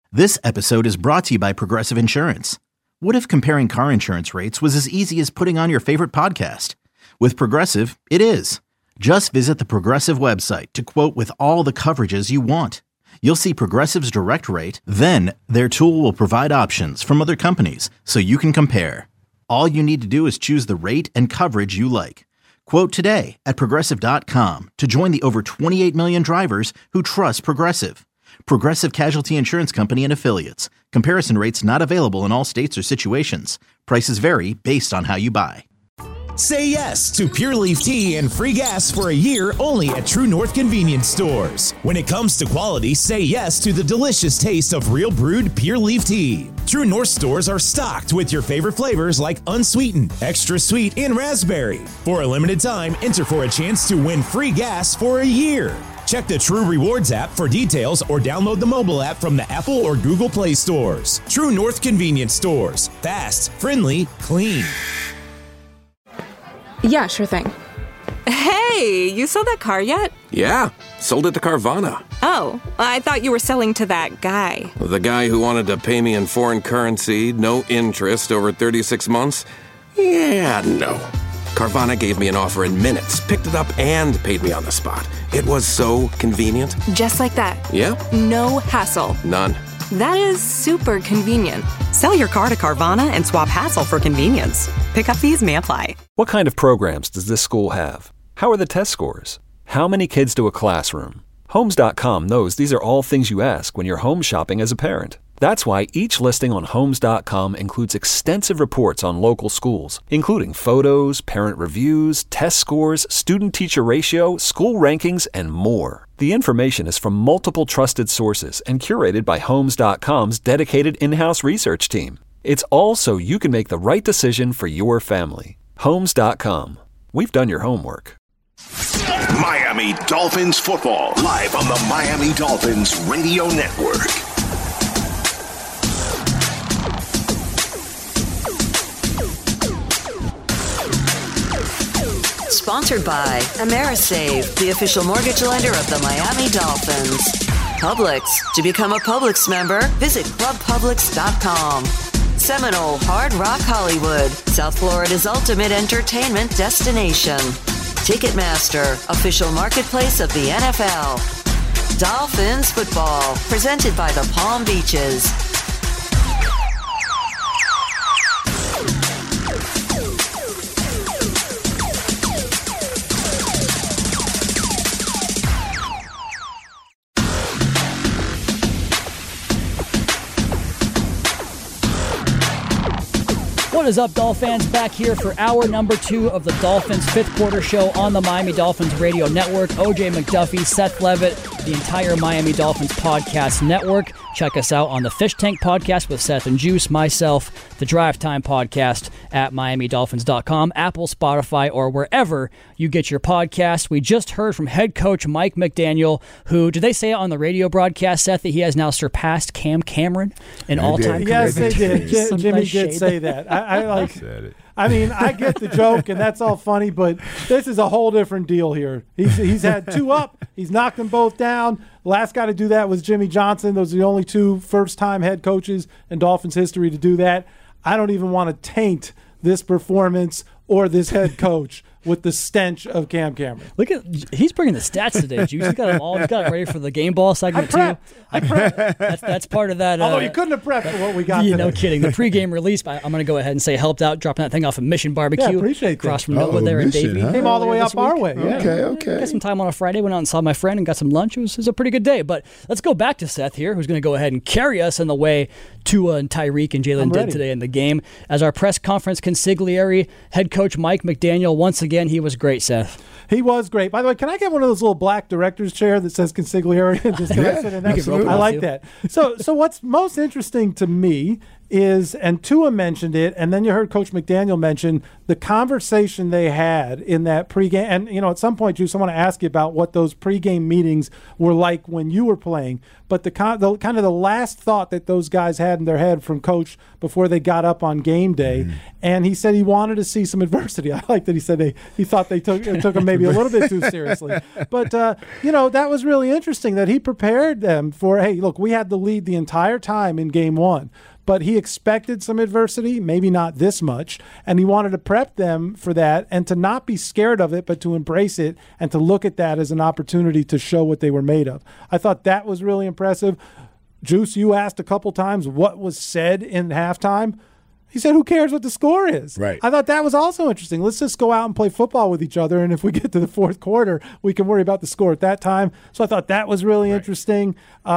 This episode is brought to you by Progressive Insurance. What if comparing car insurance rates was as easy as putting on your favorite podcast? With Progressive, it is. Just visit the Progressive website to quote with all the coverages you want. You'll see Progressive's direct rate, then their tool will provide options from other companies so you can compare. All you need to do is choose the rate and coverage you like. Quote today at Progressive.com to join the over 28 million drivers who trust Progressive. Progressive Casualty Insurance Company and Affiliates. Comparison rates not available in all states or situations. Prices vary based on how you buy. Say yes to Pure Leaf Tea and free gas for a year only at True North Convenience Stores. When it comes to quality, say yes to the delicious taste of real brewed Pure Leaf Tea. True North stores are stocked with your favorite flavors like unsweetened, extra sweet, and raspberry. For a limited time, enter for a chance to win free gas for a year. Check the True Rewards app for details or download the mobile app from the Apple or Google Play stores. True North Convenience Stores. Fast, friendly, clean. Yeah, sure thing. Hey, you sold that car yet? Yeah, sold it to Carvana. Oh, I thought you were selling to that guy. The guy who wanted to pay me in foreign currency, no interest, over 36 months? Yeah, no. Carvana gave me an offer in minutes, picked it up, and paid me on the spot. It was so convenient. Just like that. Yeah. No hassle. None. That is super convenient. Sell your car to Carvana and swap hassle for convenience. Pickup fees may apply. What kind of programs does this school have? How are the test scores? How many kids do a classroom? Homes.com knows these are all things you ask when you're home shopping as a parent. That's why each listing on Homes.com includes extensive reports on local schools, including photos, parent reviews, test scores, student-teacher ratio, school rankings, and more. The information is from multiple trusted sources and curated by Homes.com's dedicated in-house research team. It's all so you can make the right decision for your family. Homes.com. We've done your homework. Miami Dolphins football, live on the Miami Dolphins Radio Network. Sponsored by Amerisave, the official mortgage lender of the Miami Dolphins. Publix. To become a Publix member, visit clubpublix.com. Seminole Hard Rock Hollywood, South Florida's ultimate entertainment destination. Ticketmaster, official marketplace of the NFL. Dolphins football, presented by the Palm Beaches. What is up, Dolphins? Back here for hour number 2 of the Dolphins' fifth quarter show on the Miami Dolphins Radio Network. OJ McDuffie, Seth Levitt, the entire Miami Dolphins podcast network. Check us out on the Fish Tank podcast with Seth and Juice, myself, the Drive Time podcast at MiamiDolphins.com, Apple, Spotify, or wherever you get your podcast. We just heard from head coach Mike McDaniel, who, did they say it on the radio broadcast, Seth, that he has now surpassed Cam Cameron in all-time career? Yes, they did. Jimmy did say that. I mean, I get the joke, and that's all funny, but this is a whole different deal here. He's had 2 up. He's knocked them both down. The last guy to do that was Jimmy Johnson. Those are the only 2 first-time head coaches in Dolphins history to do that. I don't even want to taint this performance or this head coach with the stench of Cam Cameron. Look at, he's bringing the stats today, Juice. He's got them all. He's got it ready for the game ball segment, I prepped. That's part of that. Although you couldn't have prepped for what we got today. No kidding. The pregame release, I'm going to go ahead and say helped out, dropping that thing off of Mission Barbecue. Yeah, appreciate that. Across from Noah there in Davie. Came all the way up our way. Yeah. Okay. Got some time on a Friday, went out and saw my friend and got some lunch. It was a pretty good day. But let's go back to Seth here, who's going to go ahead and carry us in the way Tua and Tyreek and Jalen did today in the game. As our press conference consigliere, head coach Mike McDaniel, once again, he was great, Seth. He was great. By the way, can I get one of those little black director's chair that says consigliere? Just sit in that? I like that. So what's most interesting to me is, and Tua mentioned it, and then you heard Coach McDaniel mention the conversation they had in that pregame. And, at some point, Juice, I want to ask you about what those pregame meetings were like when you were playing. But the kind of the last thought that those guys had in their head from Coach before they got up on game day, and he said he wanted to see some adversity. I like that he said he thought they took him maybe a little bit too seriously. But, that was really interesting that he prepared them for, hey, look, we had the lead the entire time in game one. But he expected some adversity, maybe not this much, and he wanted to prep them for that and to not be scared of it, but to embrace it and to look at that as an opportunity to show what they were made of. I thought that was really impressive. Juice, you asked a couple times what was said in halftime. He said, who cares what the score is? Right. I thought that was also interesting. Let's just go out and play football with each other, and if we get to the fourth quarter, we can worry about the score at that time. So I thought that was really interesting.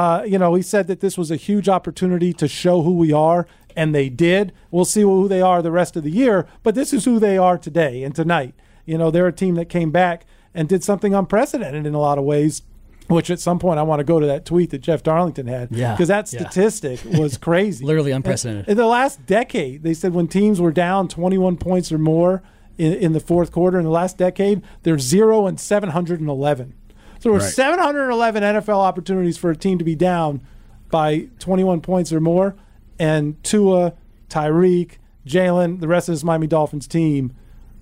He said that this was a huge opportunity to show who we are, and they did. We'll see who they are the rest of the year, but this is who they are today and tonight. They're a team that came back and did something unprecedented in a lot of ways, which at some point I want to go to that tweet that Jeff Darlington had, because that statistic was crazy. Literally unprecedented. In the last decade, they said when teams were down 21 points or more in the fourth quarter in the last decade, they're 0 and 711. So there were 711 NFL opportunities for a team to be down by 21 points or more, and Tua, Tyreek, Jalen, the rest of this Miami Dolphins team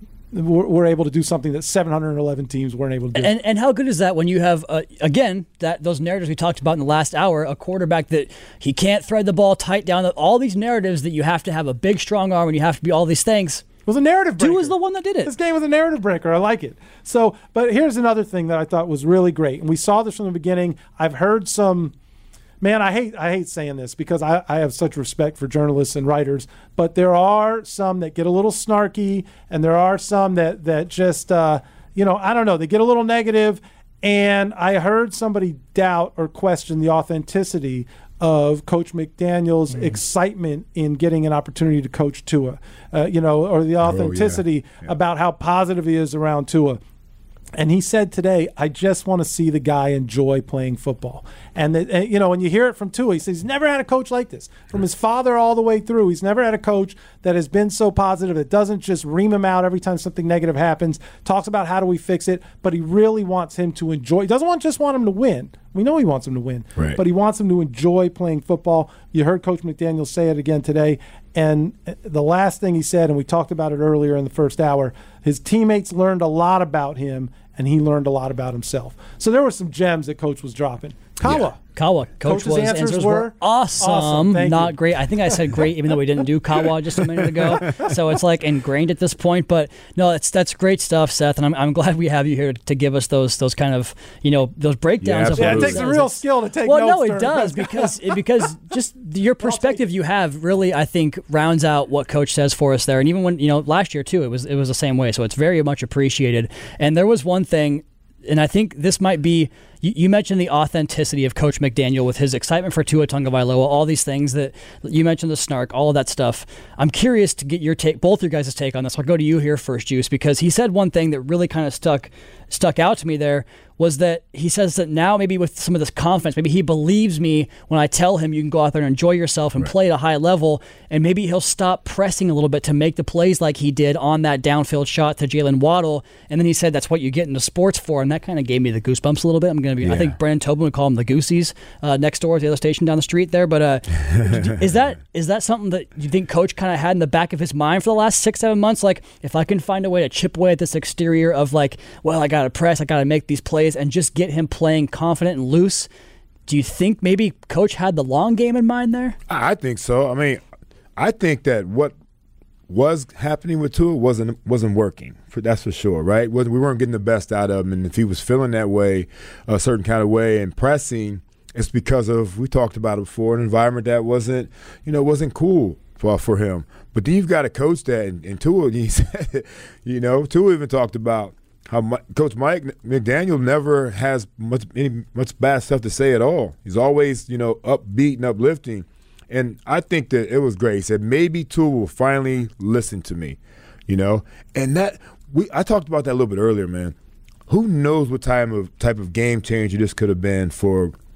were able to do something that 711 teams weren't able to do. And how good is that when you have, again, those narratives we talked about in the last hour, a quarterback that he can't thread the ball tight down, all these narratives that you have to have a big, strong arm and you have to be all these things. It was a narrative breaker. Tua was the one that did it. This game was a narrative breaker. I like it. So, but here's another thing that I thought was really great, and we saw this from the beginning. I've heard some... Man, I hate saying this because I have such respect for journalists and writers, but there are some that get a little snarky, and there are some that just, I don't know, they get a little negative, and I heard somebody doubt or question the authenticity of Coach McDaniel's excitement in getting an opportunity to coach Tua, or the authenticity about how positive he is around Tua. And he said today, I just want to see the guy enjoy playing football. And, when you hear it from Tua, he says he's never had a coach like this. From his father all the way through, he's never had a coach that has been so positive, that doesn't just ream him out every time something negative happens, talks about how do we fix it, but he really wants him to enjoy. He doesn't just want him to win. We know he wants him to win, but he wants him to enjoy playing football. You heard Coach McDaniel say it again today. And the last thing he said, and we talked about it earlier in the first hour, his teammates learned a lot about him, and he learned a lot about himself. So there were some gems that Coach was dropping. Kawa. Coach's answers were awesome. Not great. I think I said great even though we didn't do Kawa just a minute ago. So it's like ingrained at this point. But no, that's great stuff, Seth. And I'm glad we have you here to give us those kind of, those breakdowns. It takes a real skill to take notes. Well, no, it does because just your perspective you have really, I think, rounds out what Coach says for us there. And even when, last year too, it was the same way. So it's very much appreciated. And there was one thing, and I think this might be, you mentioned the authenticity of Coach McDaniel with his excitement for Tua Tagovailoa, all these things that you mentioned, the snark, all of that stuff. I'm curious to get your take, both your guys' take on this. I'll go to you here first, Juice, because he said one thing that really kind of stuck out to me there was that he says that now maybe with some of this confidence, maybe he believes me when I tell him you can go out there and enjoy yourself and play at a high level, and maybe he'll stop pressing a little bit to make the plays like he did on that downfield shot to Jalen Waddle. And then he said that's what you get into sports for, and that kind of gave me the goosebumps a little bit. I think Brandon Tobin would call them the Goosies next door at the other station down the street there. But is that something that you think Coach kind of had in the back of his mind for the last 6-7 months? Like, if I can find a way to chip away at this exterior of like, well, I got to press, I got to make these plays, and just get him playing confident and loose. Do you think maybe Coach had the long game in mind there? I think so. I mean, I think that what was happening with Tua wasn't working. That's for sure, right? We weren't getting the best out of him, and if he was feeling that way, a certain kind of way, and pressing, it's because of, we talked about it before, an environment that wasn't cool for him. But then you've got a coach that, and Tua, he said, Tua even talked about how Coach Mike McDaniel never has much bad stuff to say at all. He's always, upbeat and uplifting. And I think that it was great. He said, maybe Tua will finally listen to me, And I talked about that a little bit earlier, man. Who knows what type of game changer this could have been for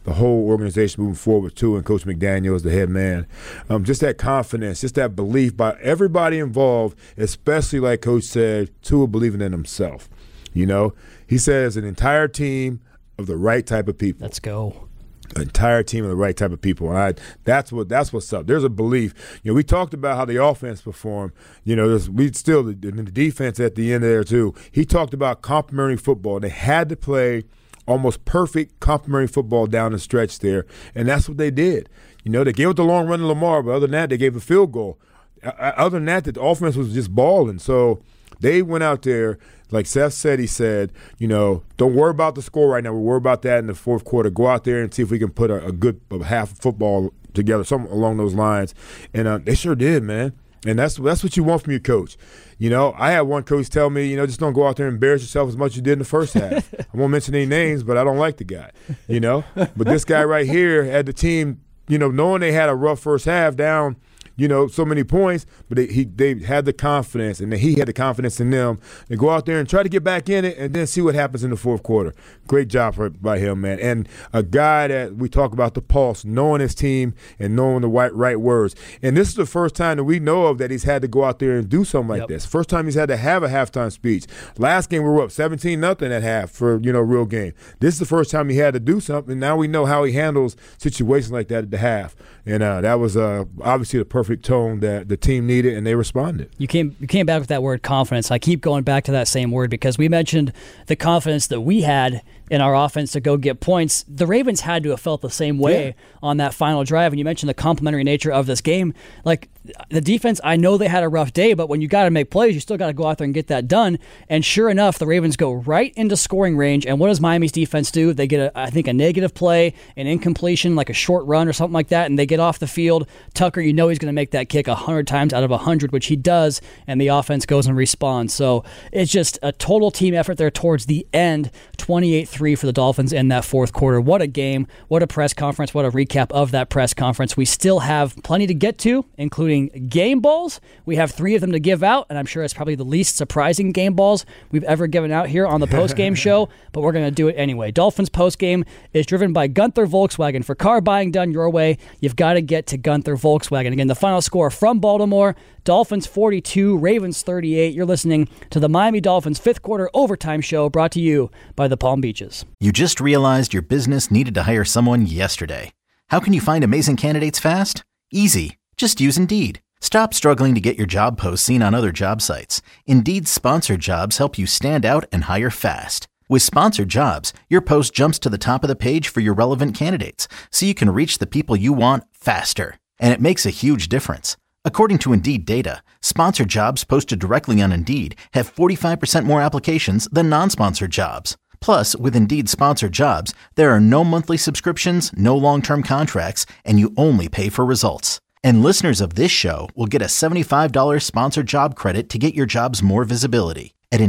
the whole organization moving forward too, and Coach McDaniel is the head man. Just that confidence, just that belief by everybody involved, especially like Coach said, Tua believing in himself. You know, he says an entire team of the right type of people. Let's go. An entire team of the right type of people. That's what's up. There's a belief. You know, we talked about how the offense performed. You know, the defense at the end there too. He talked about complementary football. They had to play almost perfect complementary football down the stretch there, and that's what they did. You know, they gave it the long run to Lamar, but other than that, they gave a field goal. Other than that, the offense was just balling. So they went out there. Like Seth said, he said, you know, don't worry about the score right now. We'll worry about that in the fourth quarter. Go out there and see if we can put a good half of football together, something along those lines. And they sure did, man. And that's what you want from your coach. You know, I had one coach tell me, you know, just don't go out there and embarrass yourself as much as you did in the first half. I won't mention any names, but I don't like the guy, you know. But this guy right here had the team, you know, knowing they had a rough first half down, you know, so many points, but they had the confidence, and he had the confidence in them to go out there and try to get back in it and then see what happens in the fourth quarter. Great job by him, man. And a guy that we talk about the pulse, knowing his team and knowing the right words. And this is the first time that we know of that he's had to go out there and do something like this. First time he's had to have a halftime speech. Last game we were up 17-0 at half for, you know, real game. This is the first time he had to do something. Now we know how he handles situations like that at the half. And that was obviously the perfect tone that the team needed, and they responded. You came back with that word confidence. I keep going back to that same word because we mentioned the confidence that we had in our offense to go get points. The Ravens had to have felt the same way on that final drive. And you mentioned the complementary nature of this game. Like, the defense, I know they had a rough day, but when you got to make plays, you still got to go out there and get that done. And sure enough, the Ravens go right into scoring range. And what does Miami's defense do? They get, I think, a negative play, an incompletion, like a short run or something like that, and they get off the field. Tucker, you know he's going to make that kick 100 times out of 100, which he does, and the offense goes and responds. So it's just a total team effort there towards the end, 28-3 for the Dolphins in that fourth quarter. What a game, what a press conference, what a recap of that press conference. We still have plenty to get to, including game balls. We have 3 of them to give out, and I'm sure it's probably the least surprising game balls we've ever given out here on the post-game show, but we're going to do it anyway. Dolphins post-game is driven by Gunther Volkswagen. For car buying done your way, you've got to get to Gunther Volkswagen. Again, the final score from Baltimore, Dolphins 42, Ravens 38. You're listening to the Miami Dolphins 5th quarter overtime show, brought to you by the Palm Beaches. You just realized your business needed to hire someone yesterday. How can you find amazing candidates fast? Easy. Just use Indeed. Stop struggling to get your job posts seen on other job sites. Indeed's sponsored jobs help you stand out and hire fast. With sponsored jobs, your post jumps to the top of the page for your relevant candidates, so you can reach the people you want faster. And it makes a huge difference. According to Indeed data, sponsored jobs posted directly on Indeed have 45% more applications than non-sponsored jobs. Plus, with Indeed sponsored jobs, there are no monthly subscriptions, no long-term contracts, and you only pay for results. And listeners of this show will get a $75 sponsored job credit to get your jobs more visibility at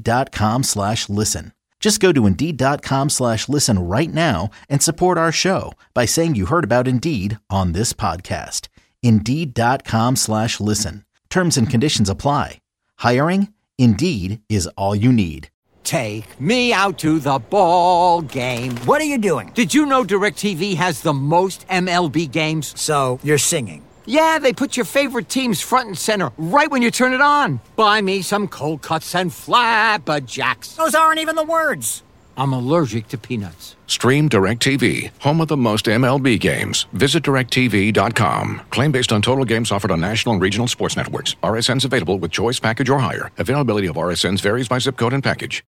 Indeed.com/listen. Just go to Indeed.com/listen right now and support our show by saying you heard about Indeed on this podcast. Indeed.com/listen. Terms and conditions apply. Hiring? Indeed is all you need. Take me out to the ball game. What are you doing? Did you know DirecTV has the most MLB games? So you're singing. Yeah, they put your favorite teams front and center right when you turn it on. Buy me some cold cuts and flapjacks. Those aren't even the words. I'm allergic to peanuts. Stream DirecTV, home of the most MLB games. Visit DirecTV.com. Claim based on total games offered on national and regional sports networks. RSNs available with choice package or higher. Availability of RSNs varies by zip code and package.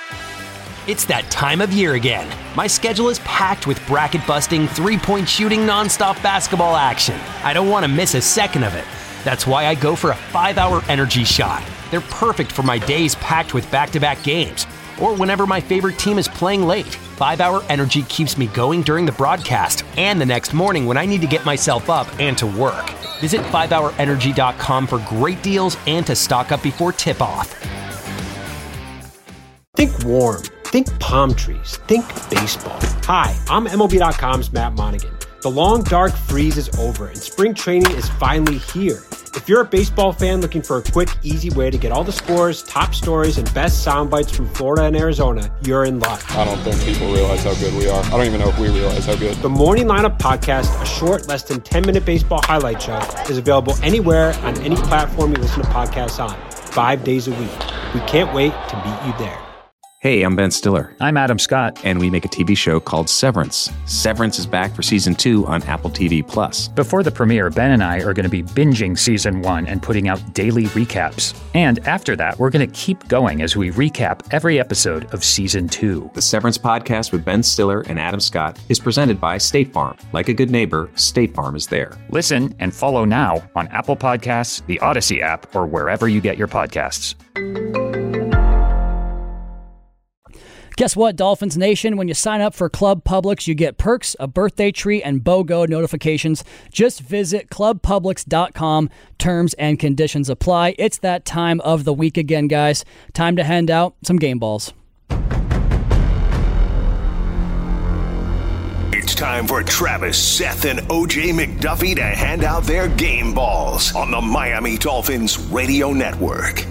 It's that time of year again. My schedule is packed with bracket-busting, three-point shooting, nonstop basketball action. I don't want to miss a second of it. That's why I go for a 5-hour energy shot. They're perfect for my days packed with back-to-back games, or whenever my favorite team is playing late. 5-hour energy keeps me going during the broadcast and the next morning when I need to get myself up and to work. Visit 5hourenergy.com for great deals and to stock up before tip-off. Think warm. Think palm trees. Think baseball. Hi, I'm MLB.com's Matt Monaghan. The long, dark freeze is over, and spring training is finally here. If you're a baseball fan looking for a quick, easy way to get all the scores, top stories, and best sound bites from Florida and Arizona, you're in luck. I don't think people realize how good we are. I don't even know if we realize how good. The Morning Lineup Podcast, a short, less than 10-minute baseball highlight show, is available anywhere on any platform you listen to podcasts on, 5 days a week. We can't wait to meet you there. Hey, I'm Ben Stiller. I'm Adam Scott. And we make a TV show called Severance. Severance is back for Season 2 on Apple TV+. Before the premiere, Ben and I are going to be binging Season 1 and putting out daily recaps. And after that, we're going to keep going as we recap every episode of Season 2. The Severance Podcast with Ben Stiller and Adam Scott is presented by State Farm. Like a good neighbor, State Farm is there. Listen and follow now on Apple Podcasts, the Odyssey app, or wherever you get your podcasts. Guess what, Dolphins Nation? When you sign up for Club Publix, you get perks, a birthday treat, and BOGO notifications. Just visit clubpublix.com. Terms and conditions apply. It's that time of the week again, guys. Time to hand out some game balls. It's time for Travis, Seth, and OJ McDuffie to hand out their game balls on the Miami Dolphins Radio Network.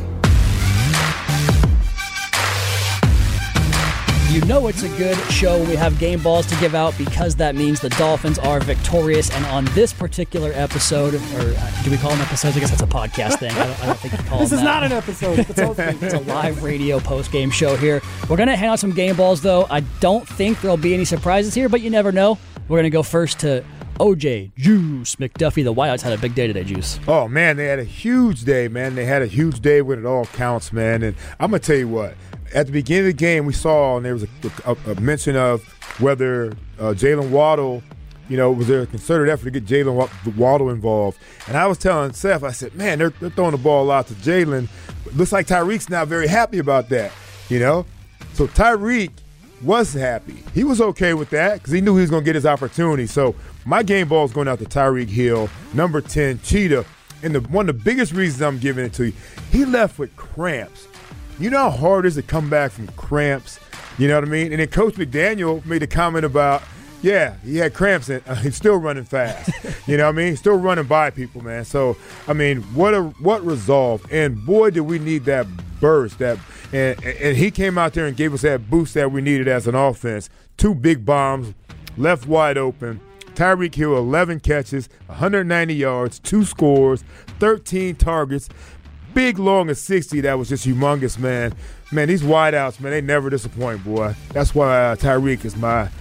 You know it's a good show when we have game balls to give out because that means the Dolphins are victorious. And on this particular episode, or do we call them episodes? I guess that's a podcast thing. I don't think you call this them is that. not an episode. It's a live radio post-game show here. We're going to hand out some game balls, though. I don't think there'll be any surprises here, but you never know. We're going to go first to OJ Juice McDuffie. The Wildcats had a big day today, Juice. Oh, man, they had a huge day, man. They had a huge day when it all counts, man. And I'm going to tell you what. At the beginning of the game, we saw, and there was a mention of whether Jalen Waddle, was there a concerted effort to get Jalen Waddle involved. And I was telling Seth, I said, man, they're throwing the ball out to Jalen. Looks like Tyreek's not very happy about that, So Tyreek was happy. He was okay with that because he knew he was going to get his opportunity. So my game ball is going out to Tyreek Hill, number 10, Cheetah. And one of the biggest reasons I'm giving it to you, he left with cramps. You know how hard it is to come back from cramps? You know what I mean? And then Coach McDaniel made a comment about, yeah, he had cramps and he's still running fast. You know what I mean? He's still running by people, man. So, I mean, what resolve. And, boy, did we need that burst. And he came out there and gave us that boost that we needed as an offense. 2 big bombs, left wide open. Tyreek Hill, 11 catches, 190 yards, 2 scores, 13 targets. Big, long, and 60, that was just humongous, man. Man, these wideouts, man, they never disappoint, boy. That's why Tyreek is my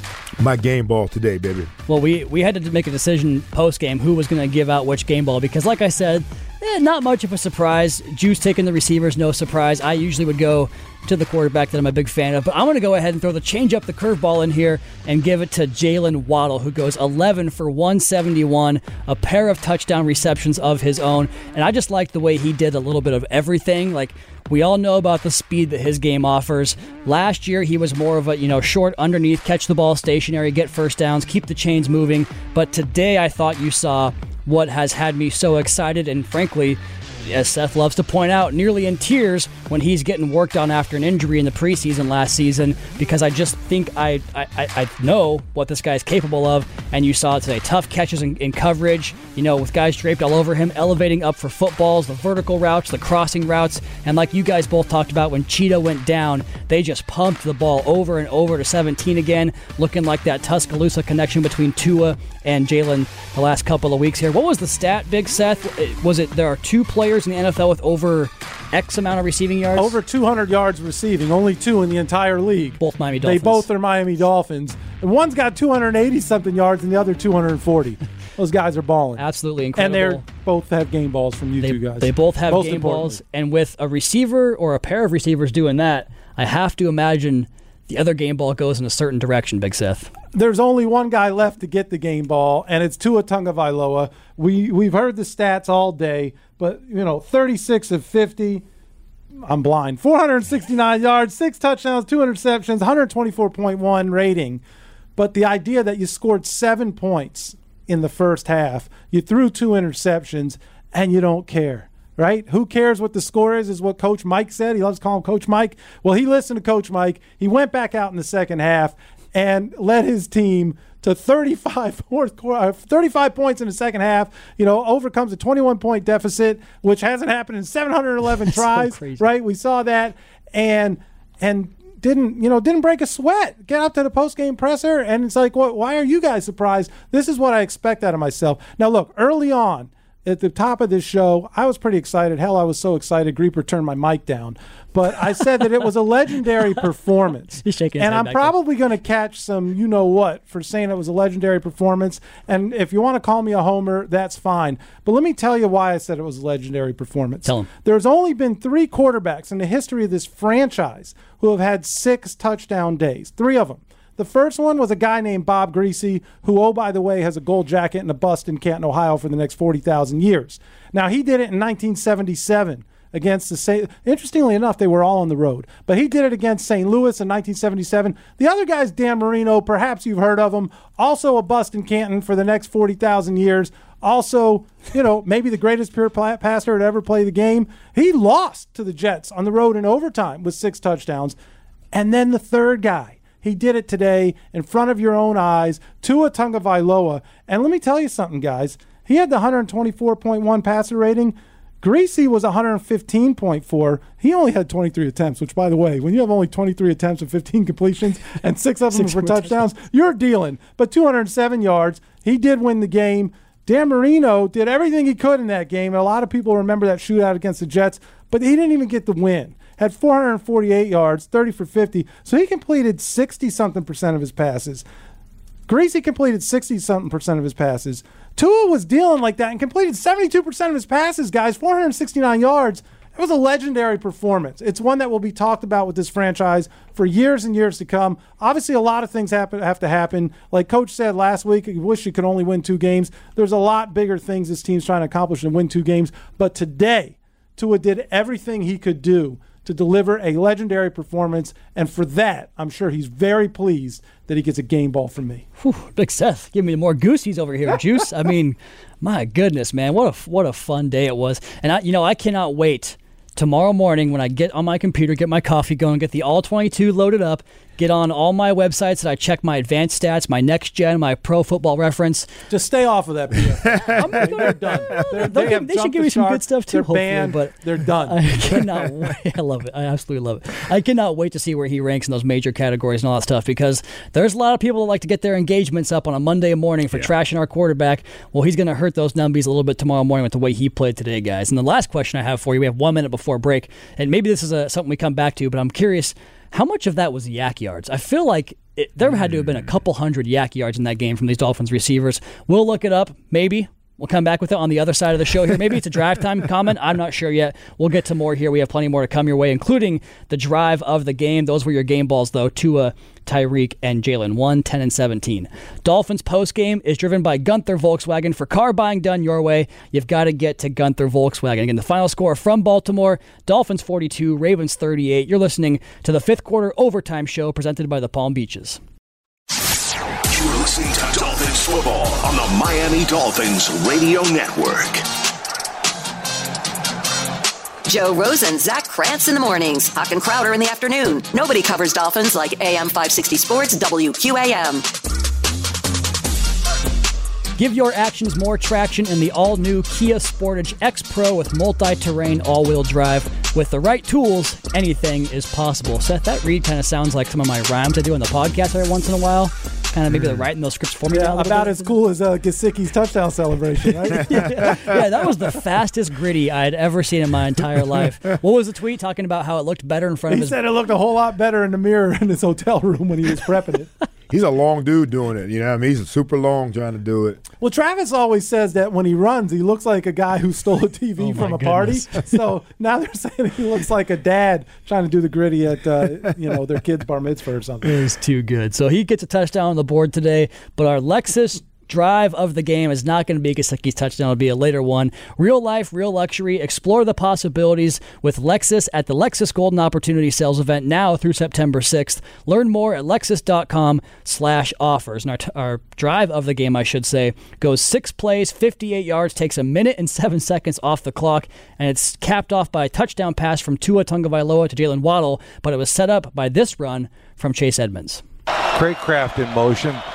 game ball today, baby. Well, we had to make a decision post-game who was going to give out which game ball because, like I said, not much of a surprise. Juice taking the receivers, no surprise. I usually would go to the quarterback that I'm a big fan of, but I'm going to go ahead and throw the change up the curveball in here and give it to Jalen Waddle, who goes 11 for 171, a pair of touchdown receptions of his own, and I just liked the way he did a little bit of everything. Like, we all know about the speed that his game offers. Last year, he was more of a, short underneath, catch the ball stationary, get first downs, keep the chains moving, but today I thought you saw what has had me so excited and, frankly, as Seth loves to point out, nearly in tears when he's getting worked on after an injury in the preseason last season, because I just think I know what this guy's capable of, and you saw it today. Tough catches in coverage, with guys draped all over him, elevating up for footballs, the vertical routes, the crossing routes, and like you guys both talked about, when Cheetah went down, they just pumped the ball over and over to 17 again, looking like that Tuscaloosa connection between Tua and Jalen the last couple of weeks here. What was the stat, Big Seth? Was it there are 2 players in the NFL with over X amount of receiving yards? Over 200 yards receiving. Only 2 in the entire league. Both Miami Dolphins. They both are Miami Dolphins. And one's got 280-something yards and the other 240. Those guys are balling. Absolutely incredible. And they both have game balls from you two guys. They both have game balls. And with a receiver or a pair of receivers doing that, I have to imagine the other game ball goes in a certain direction, Big Seth. There's only one guy left to get the game ball, and it's Tua Tagovailoa. We've heard the stats all day, but 36 of 50. I'm blind. 469 yards, 6 touchdowns, 2 interceptions, 124.1 rating. But the idea that you scored 7 points in the first half, you threw 2 interceptions, and you don't care. Right? Who cares what the score is what Coach Mike said. He loves calling Coach Mike. Well, he listened to Coach Mike. He went back out in the second half and led his team to 35 points in the second half, overcomes a 21-point deficit, which hasn't happened in 711 tries, so right? We saw that, and didn't break a sweat. Get up to the post-game presser, and it's like, why are you guys surprised? This is what I expect out of myself. Now, look, early on, at the top of this show, I was pretty excited. Hell, I was so excited, Grieper turned my mic down. But I said that it was a legendary performance. He's shaking his and head I'm back probably going to catch some you-know-what for saying it was a legendary performance. And if you want to call me a homer, that's fine. But let me tell you why I said it was a legendary performance. Tell him. There's only been 3 quarterbacks in the history of this franchise who have had 6 touchdown days. 3 of them. The first one was a guy named Bob Greasy, who, oh, by the way, has a gold jacket and a bust in Canton, Ohio for the next 40,000 years. Now, he did it in 1977 against the St. Interestingly enough, they were all on the road. But he did it against St. Louis in 1977. The other guy's Dan Marino. Perhaps you've heard of him. Also a bust in Canton for the next 40,000 years. Also, maybe the greatest pure passer to ever play the game. He lost to the Jets on the road in overtime with 6 touchdowns. And then the third guy. He did it today in front of your own eyes, Tua Tagovailoa. And let me tell you something, guys. He had the 124.1 passer rating. Greasy was 115.4. He only had 23 attempts, which, by the way, when you have only 23 attempts and 15 completions and 6 of them for touchdowns, you're dealing. But 207 yards. He did win the game. Dan Marino did everything he could in that game. And a lot of people remember that shootout against the Jets, but he didn't even get the win. Had 448 yards, 30 for 50. So he completed 60-something% of his passes. Greasy completed 60-something% of his passes. Tua was dealing like that and completed 72% of his passes, guys, 469 yards. It was a legendary performance. It's one that will be talked about with this franchise for years and years to come. Obviously, a lot of things have to happen. Like Coach said last week, he wished he could only win 2 games. There's a lot bigger things this team's trying to accomplish than win 2 games. But today, Tua did everything he could do to deliver a legendary performance, and for that, I'm sure he's very pleased that he gets a game ball from me. Whew, Big Seth, give me more goosies over here, Juice. I mean, my goodness, man, what a fun day it was. And I cannot wait tomorrow morning when I get on my computer, get my coffee going, get the All-22 loaded up, get on all my websites that I check my advanced stats, my next gen, my Pro Football Reference. Just stay off of that, PF. They're done. They should give me some good stuff too. They're banned, but they're done. I cannot wait. I love it. I absolutely love it. I cannot wait to see where he ranks in those major categories and all that stuff, because there's a lot of people that like to get their engagements up on a Monday morning for trashing our quarterback. Well, he's going to hurt those numbies a little bit tomorrow morning with the way he played today, guys. And the last question I have for you, we have 1 minute before break, and maybe this is something we come back to, but I'm curious, how much of that was yak yards? I feel like there had to have been a couple hundred yak yards in that game from these Dolphins receivers. We'll look it up, maybe. We'll come back with it on the other side of the show here. Maybe it's a drive time comment. I'm not sure yet. We'll get to more here. We have plenty more to come your way, including the drive of the game. Those were your game balls, though. Tua, Tyreek, and Jalen. 1, 10, and 17. Dolphins postgame is driven by Gunther Volkswagen. For car buying done your way, you've got to get to Gunther Volkswagen. Again, the final score from Baltimore, Dolphins 42, Ravens 38. You're listening to the 5th quarter overtime show presented by the Palm Beaches. You're listening to Dolphins football on the Miami Dolphins Radio Network. Joe Rosen, Zach Krantz in the mornings, Huck and Crowder in the afternoon. Nobody covers Dolphins like AM 560 Sports WQAM. Give your actions more traction in the all-new Kia Sportage X Pro with multi-terrain all-wheel drive. With the right tools, anything is possible. Seth, that read kind of sounds like some of my rhymes I do on the podcast every once in a while. Kind of maybe they're writing those scripts for me. Yeah, about as cool as Gesicki's touchdown celebration, right? yeah, that was the fastest gritty I had ever seen in my entire life. What was the tweet talking about how it looked better in front of his... He said it looked a whole lot better in the mirror in his hotel room when he was prepping it. He's a long dude doing it. You know what I mean? He's super long trying to do it. Well, Travis always says that when he runs, he looks like a guy who stole a TV from a party. So now they're saying he looks like a dad trying to do the gritty at their kid's bar mitzvah or something. It was too good. So he gets a touchdown on the board today, but our Lexus drive of the game is not going to be a Gesicki's touchdown. It'll be a later one. Real life, real luxury. Explore the possibilities with Lexus at the Lexus Golden Opportunity Sales Event now through September 6th. Learn more at lexus.com/offers. And our drive of the game, I should say, goes 6 plays, 58 yards, takes 1 minute and 7 seconds off the clock, and it's capped off by a touchdown pass from Tua Tagovailoa to Jalen Waddle, but it was set up by this run from Chase Edmonds. Craycraft in motion.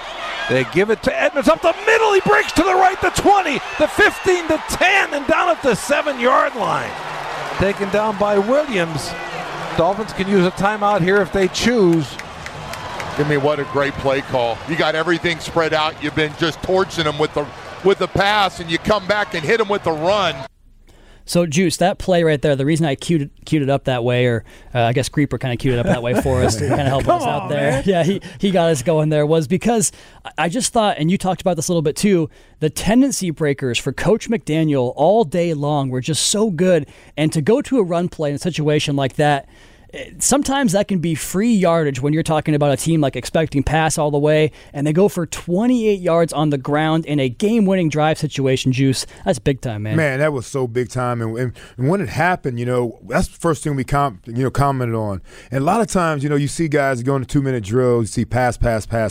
They give it to Edmonds up the middle. He breaks to the right, the 20, the 15, the 10, and down at the 7-yard line. Taken down by Williams. Dolphins can use a timeout here if they choose. I mean, what a great play call. You got everything spread out. You've been just torching them with the pass, and you come back and hit them with the run. So, Juice, that play right there, the reason I queued it up that way, or I guess Creeper kind of queued it up that way for us to kind of help us out there. Man. Yeah, he got us going there, was because I just thought, and you talked about this a little bit too, the tendency breakers for Coach McDaniel all day long were just so good. And to go to a run play in a situation like that, sometimes that can be free yardage when you're talking about a team like expecting pass all the way, and they go for 28 yards on the ground in a game-winning drive situation. Juice, that's big time, man. Man, that was so big time, and when it happened, that's the first thing we commented on. And a lot of times, you see guys going to 2-minute drills, you see pass.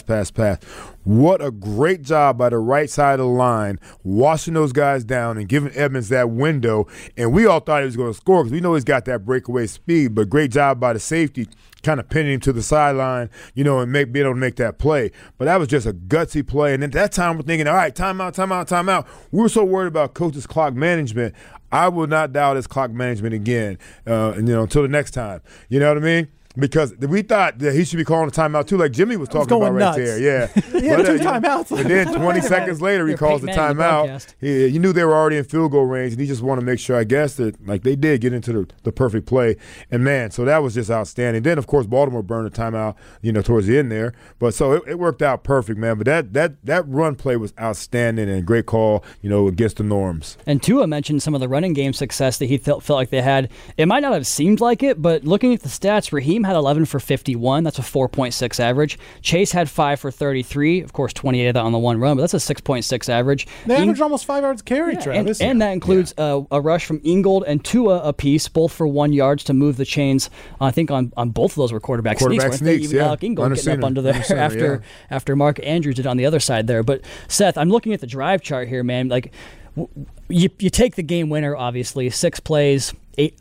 What a great job by the right side of the line, washing those guys down and giving Edmonds that window. And we all thought he was going to score because we know he's got that breakaway speed, but great job by the safety kind of pinning him to the sideline, and being able to make that play. But that was just a gutsy play. And at that time, we're thinking, all right, timeout. We were so worried about coach's clock management. I will not doubt his clock management again, until the next time. You know what I mean? Because we thought that he should be calling a timeout too, like Jimmy was talking about right there. Yeah, he had 2 timeouts. And then 20 seconds later, he calls the timeout. You knew they were already in field goal range, and he just wanted to make sure, I guess, that like they did get into the perfect play. And man, so that was just outstanding. Then of course Baltimore burned a timeout, towards the end there. But so it worked out perfect, man. But that run play was outstanding and a great call, against the norms. And Tua mentioned some of the running game success that he felt like they had. It might not have seemed like it, but looking at the stats, Raheem had 11 for 51. That's a 4.6 average. Chase had 5 for 33. Of course, 28 of that on the one run, but that's a 6.6 average. They averaged almost 5 yards carry, Travis. And that includes a rush from Ingold and Tua apiece, both for 1 yard to move the chains. I think on both of those were quarterback sneaks. Even Alec Ingold getting up under there after Mark Andrews did on the other side there. But Seth, I'm looking at the drive chart here, man. Like you take the game winner, obviously, 6 plays,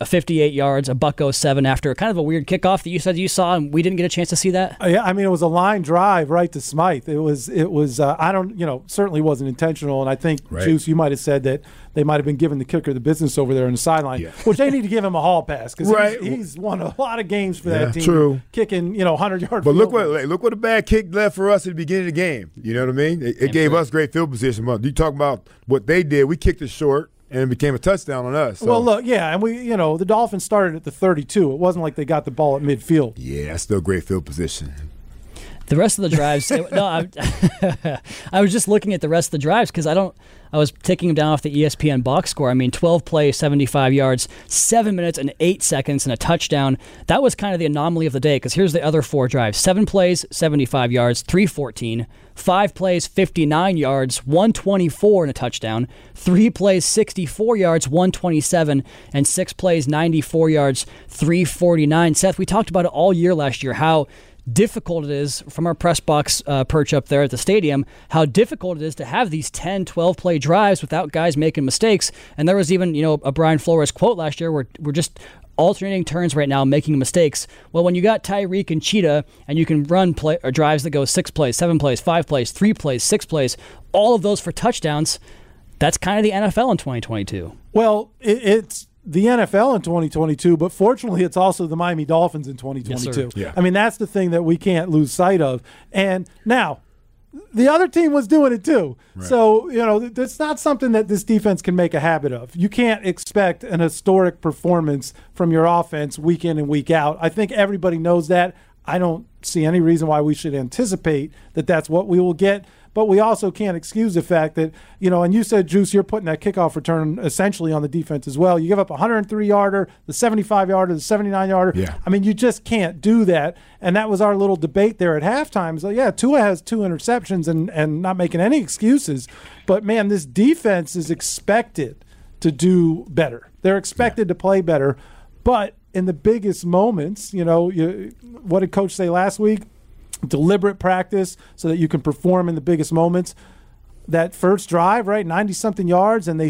58 yards, a $107 after kind of a weird kickoff that you said you saw, and we didn't get a chance to see that. Yeah, I mean, it was a line drive right to Smythe. It was. I don't, certainly wasn't intentional, and I think Juice, you might have said that they might have been giving the kicker the business over there on the sideline, which they need to give him a hall pass because he's won a lot of games for that team. True. Kicking 100-yard. But look what a bad kick left for us at the beginning of the game. You know what I mean? It gave us great field position. You talk about what they did. We kicked it short, and it became a touchdown on us. So. Well, look, and we, the Dolphins started at the 32. It wasn't like they got the ball at midfield. Yeah, that's still great field position. The rest of the drives, I was just looking at the rest of the drives because I was taking them down off the ESPN box score. I mean, 12 plays, 75 yards, 7 minutes and 8 seconds, and a touchdown. That was kind of the anomaly of the day because here's the other 4 drives. 7 plays, 75 yards, 314. 5 plays, 59 yards, 124 and a touchdown. 3 plays, 64 yards, 127. And 6 plays, 94 yards, 349. Seth, we talked about it all year last year, how difficult it is from our press box perch up there at the stadium, how difficult it is to have these 10, 12-play drives without guys making mistakes. And there was even, a Brian Flores quote last year where we're just alternating turns right now, making mistakes. Well, when you got Tyreek and Cheetah and you can run drives that go 6 plays, 7 plays, 5 plays, 3 plays, 6 plays, all of those for touchdowns, that's kind of the NFL in 2022. Well, it's the NFL in 2022, but fortunately it's also the Miami Dolphins in 2022. Yes, yeah. I mean, that's the thing that we can't lose sight of. And now, the other team was doing it too. Right. So, it's not something that this defense can make a habit of. You can't expect an historic performance from your offense week in and week out. I think everybody knows that. I don't see any reason why we should anticipate that that's what we will get. But we also can't excuse the fact that, and you said, Juice, you're putting that kickoff return essentially on the defense as well. You give up a 103-yarder, the 75-yarder, the 79-yarder. Yeah. I mean, you just can't do that. And that was our little debate there at halftime. So, Tua has 2 interceptions and not making any excuses. But, man, this defense is expected to do better. They're expected to play better. But in the biggest moments, what did Coach say last week? Deliberate practice so that you can perform in the biggest moments. that first drive, right, 90-something yards, and they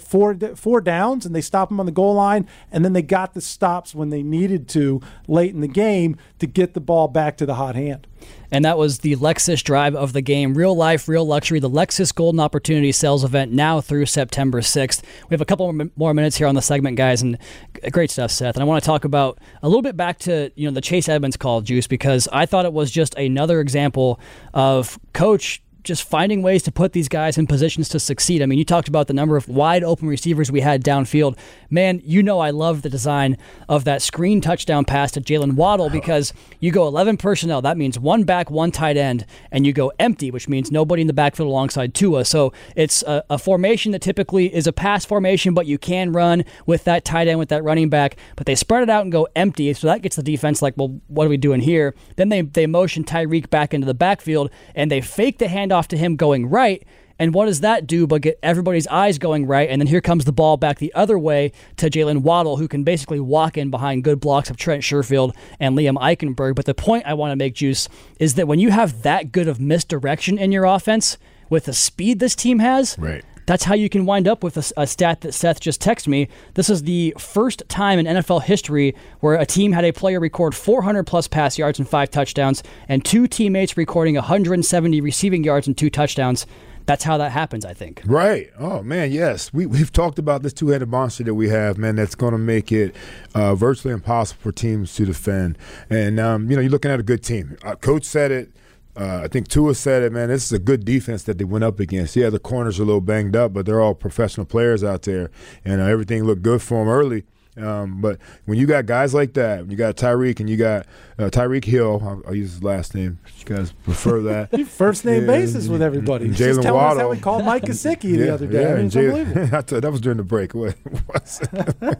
four downs, and they stop them on the goal line, and then they got the stops when they needed to late in the game to get the ball back to the hot hand. And that was the Lexus drive of the game. Real life, real luxury. The Lexus Golden Opportunity Sales Event now through September 6th. We have a couple more minutes here on the segment, guys, and great stuff, Seth. And I want to talk about a little bit back to the Chase Edmonds call, Juice, because I thought it was just another example of Coach just finding ways to put these guys in positions to succeed. I mean, you talked about the number of wide open receivers we had downfield. Man, I love the design of that screen touchdown pass to Jalen Waddle, because you go 11 personnel. That means one back, one tight end, and you go empty, which means nobody in the backfield alongside Tua. So it's a formation that typically is a pass formation, but you can run with that tight end, with that running back, but they spread it out and go empty. So that gets the defense like, well, what are we doing here? Then they motion Tyreek back into the backfield, and they fake the handoff to him going right. And what does that do but get everybody's eyes going right? And then here comes the ball back the other way to Jalen Waddle, who can basically walk in behind good blocks of Trent Sherfield and Liam Eichenberg. But the point I want to make, Juice, is that when you have that good of misdirection in your offense with the speed this team has, right, that's how you can wind up with a stat that Seth just texted me. This is the first time in NFL history where a team had a player record 400-plus pass yards and 5 touchdowns, and 2 teammates recording 170 receiving yards and 2 touchdowns. That's how that happens, I think. Right. Oh, man, yes. We've talked about this two-headed monster that we have, man, that's going to make it virtually impossible for teams to defend. And, you're looking at a good team. Coach said it. I think Tua said it, man, this is a good defense that they went up against. Yeah, the corners are a little banged up, but they're all professional players out there, and everything looked good for them early. But when you got guys like that, when you got Tyreek and you got Tyreek Hill, I'll use his last name. You guys prefer that. First name basis with everybody. And Jalen Waddle. Us how we called Mike Gesicki the other day. Yeah, I mean, it's unbelievable. That was during the break. What was it?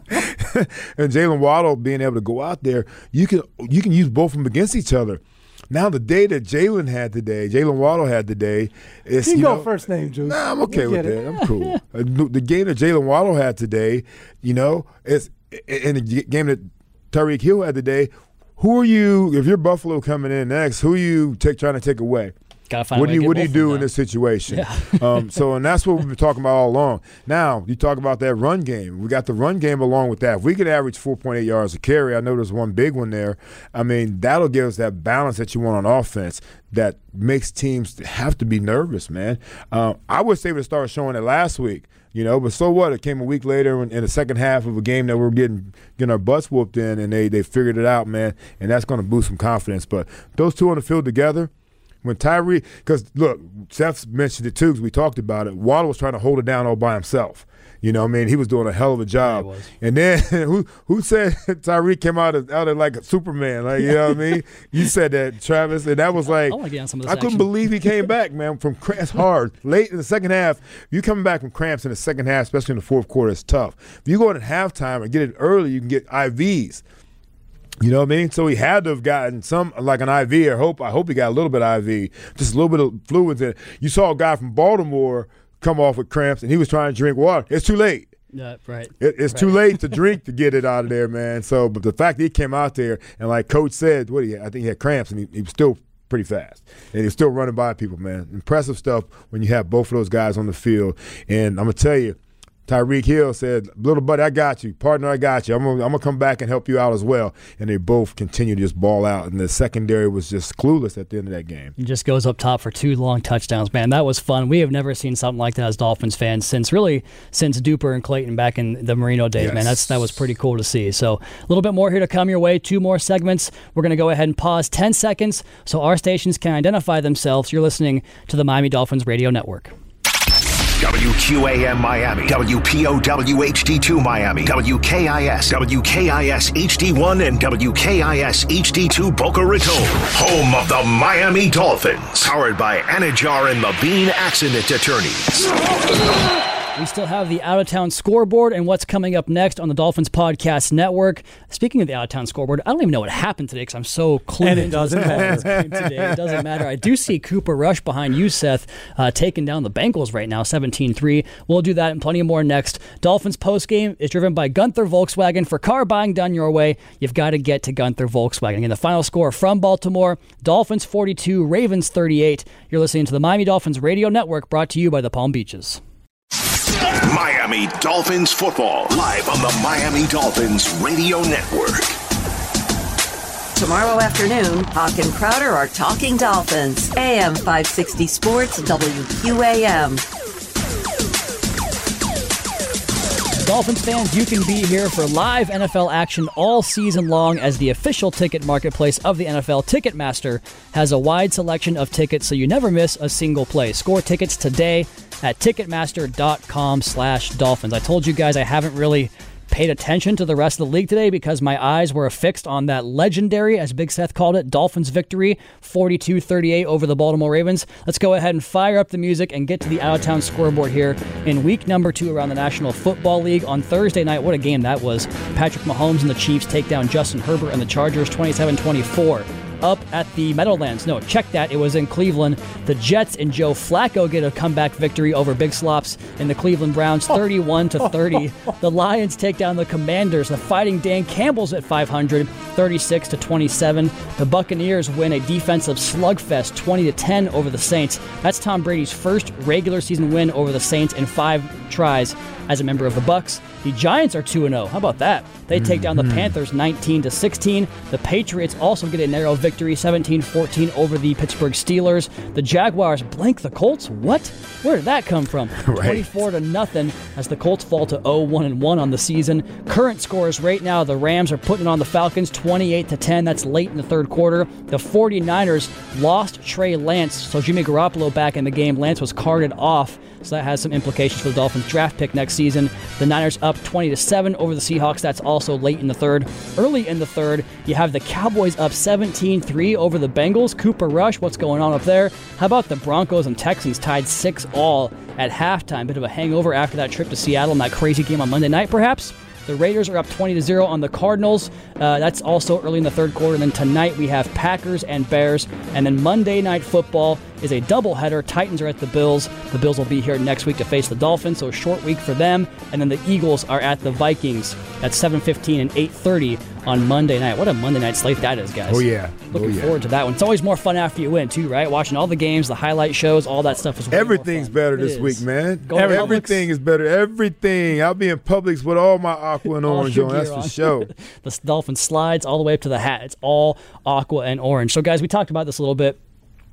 And Jalen Waddle being able to go out there, you can use both of them against each other. Now the day that Jalen Waddle had today, is you go first name, Juice. Nah, I'm okay with that. I'm cool. The game that Jalen Waddle had today, is in the game that Tyreek Hill had today. Who are you? If you're Buffalo coming in next, who are you trying to take away? What do you do in this situation? Yeah. And that's what we've been talking about all along. Now, you talk about that run game. We got the run game along with that. If we could average 4.8 yards a carry, I know there's one big one there. I mean, that'll give us that balance that you want on offense that makes teams have to be nervous, man. I wish they would start showing it last week. But so what? It came a week later in the second half of a game that we're getting our butts whooped in, and they figured it out, man, and that's going to boost some confidence. But those two on the field together, when Tyreek – because, look, Seth mentioned it too because we talked about it. Waddle was trying to hold it down all by himself. He was doing a hell of a job. Yeah, and then who said Tyreek came out of like a Superman? Like, you know what I mean? You said that, Travis, and that was like I couldn't believe he came back, man, from cramps hard. Late in the second half, you coming back from cramps in the second half, especially in the fourth quarter, it's tough. If you go in at halftime and get it early, you can get IVs. You know what I mean? So he had to have gotten some, like an IV. I hope he got a little bit of IV, just a little bit of fluids in it. You saw a guy from Baltimore come off with cramps, and he was trying to drink water. It's too late. Right. It's too late to drink to get it out of there, man. So, but the fact that he came out there and like Coach said, I think he had cramps, and he was still pretty fast, and he was still running by people, man. Impressive stuff when you have both of those guys on the field. And I'm gonna tell you, Tyreek Hill said, little buddy, I got you. Partner, I got you. I'm gonna come back and help you out as well. And they both continue to just ball out. And the secondary was just clueless at the end of that game. He just goes up top for 2 long touchdowns, man. That was fun. We have never seen something like that as Dolphins fans since Duper and Clayton back in the Marino days, man. That was pretty cool to see. So a little bit more here to come your way. 2 more segments. We're going to go ahead and pause 10 seconds so our stations can identify themselves. You're listening to the Miami Dolphins Radio Network. WQAM Miami, WPOW HD2 Miami, WKIS, WKIS HD1, and WKIS HD2 Boca Raton. Home of the Miami Dolphins. Powered by Anajar and Levine Accident Attorneys. We still have the Out-of-Town Scoreboard and what's coming up next on the Dolphins Podcast Network. Speaking of the Out-of-Town Scoreboard, I don't even know what happened today because I'm so clued and into it doesn't matter. Today. It doesn't matter. I do see Cooper Rush behind you, Seth, taking down the Bengals right now, 17-3. We'll do that and plenty more next. Dolphins postgame is driven by Gunther Volkswagen. For car buying done your way, you've got to get to Gunther Volkswagen. Again, the final score from Baltimore, Dolphins 42, Ravens 38. You're listening to the Miami Dolphins Radio Network, brought to you by the Palm Beaches. Miami Dolphins football, live on the Miami Dolphins Radio Network. Tomorrow afternoon, Hawk and Crowder are talking Dolphins. AM 560 Sports, WQAM. Dolphins fans, you can be here for live NFL action all season long as the official ticket marketplace of the NFL. Ticketmaster has a wide selection of tickets so you never miss a single play. Score tickets today at Ticketmaster.com/Dolphins. I told you guys I haven't really paid attention to the rest of the league today because my eyes were affixed on that legendary, as Big Seth called it, Dolphins victory, 42-38 over the Baltimore Ravens. Let's go ahead and fire up the music and get to the Out-of-Town Scoreboard here in week number 2 around the National Football League. On Thursday night, what a game that was. Patrick Mahomes and the Chiefs take down Justin Herbert and the Chargers 27-24. Up at the Meadowlands. No, check that. It was in Cleveland. The Jets and Joe Flacco get a comeback victory over Big Slops and the Cleveland Browns, 31-30. The Lions take down the Commanders. The Fighting Dan Campbell's at 500, 36-27. The Buccaneers win a defensive slugfest, 20-10 over the Saints. That's Tom Brady's first regular season win over the Saints in 5 tries as a member of the Bucs. The Giants are 2-0. How about that? They take down the Panthers 19-16. The Patriots also get a narrow victory, 17-14 over the Pittsburgh Steelers. The Jaguars blank the Colts. What? Where did that come from? Right. 24-0 as the Colts fall to 0-1-1 on the season. Current scores right now, the Rams are putting on the Falcons 28-10. That's late in the third quarter. The 49ers lost Trey Lance, so Jimmy Garoppolo back in the game. Lance was carted off, so that has some implications for the Dolphins draft pick next season. The Niners up 20-7 over the Seahawks. That's also late in the third. Early in the third, you have the Cowboys up 17-3 over the Bengals. Cooper Rush, what's going on up there? How about the Broncos and Texans tied 6-all at halftime? Bit of a hangover after that trip to Seattle and that crazy game on Monday night, perhaps? The Raiders are up 20-0 on the Cardinals. That's also early in the third quarter. And then tonight we have Packers and Bears. And then Monday Night Football is a doubleheader. Titans are at the Bills. The Bills will be here next week to face the Dolphins, so a short week for them. And then the Eagles are at the Vikings at 7:15 and 8:30 on Monday night. What a Monday night slate that is, guys. Oh, yeah. Looking forward to that one. It's always more fun after you win, too, right? Watching all the games, the highlight shows, all that stuff is way Everything's more fun. better this week, man. Everything is better. Everything. I'll be in Publix with all my aqua and orange on. That's for sure. The Dolphin slides all the way up to the hat. It's all aqua and orange. So, guys, we talked about this a little bit.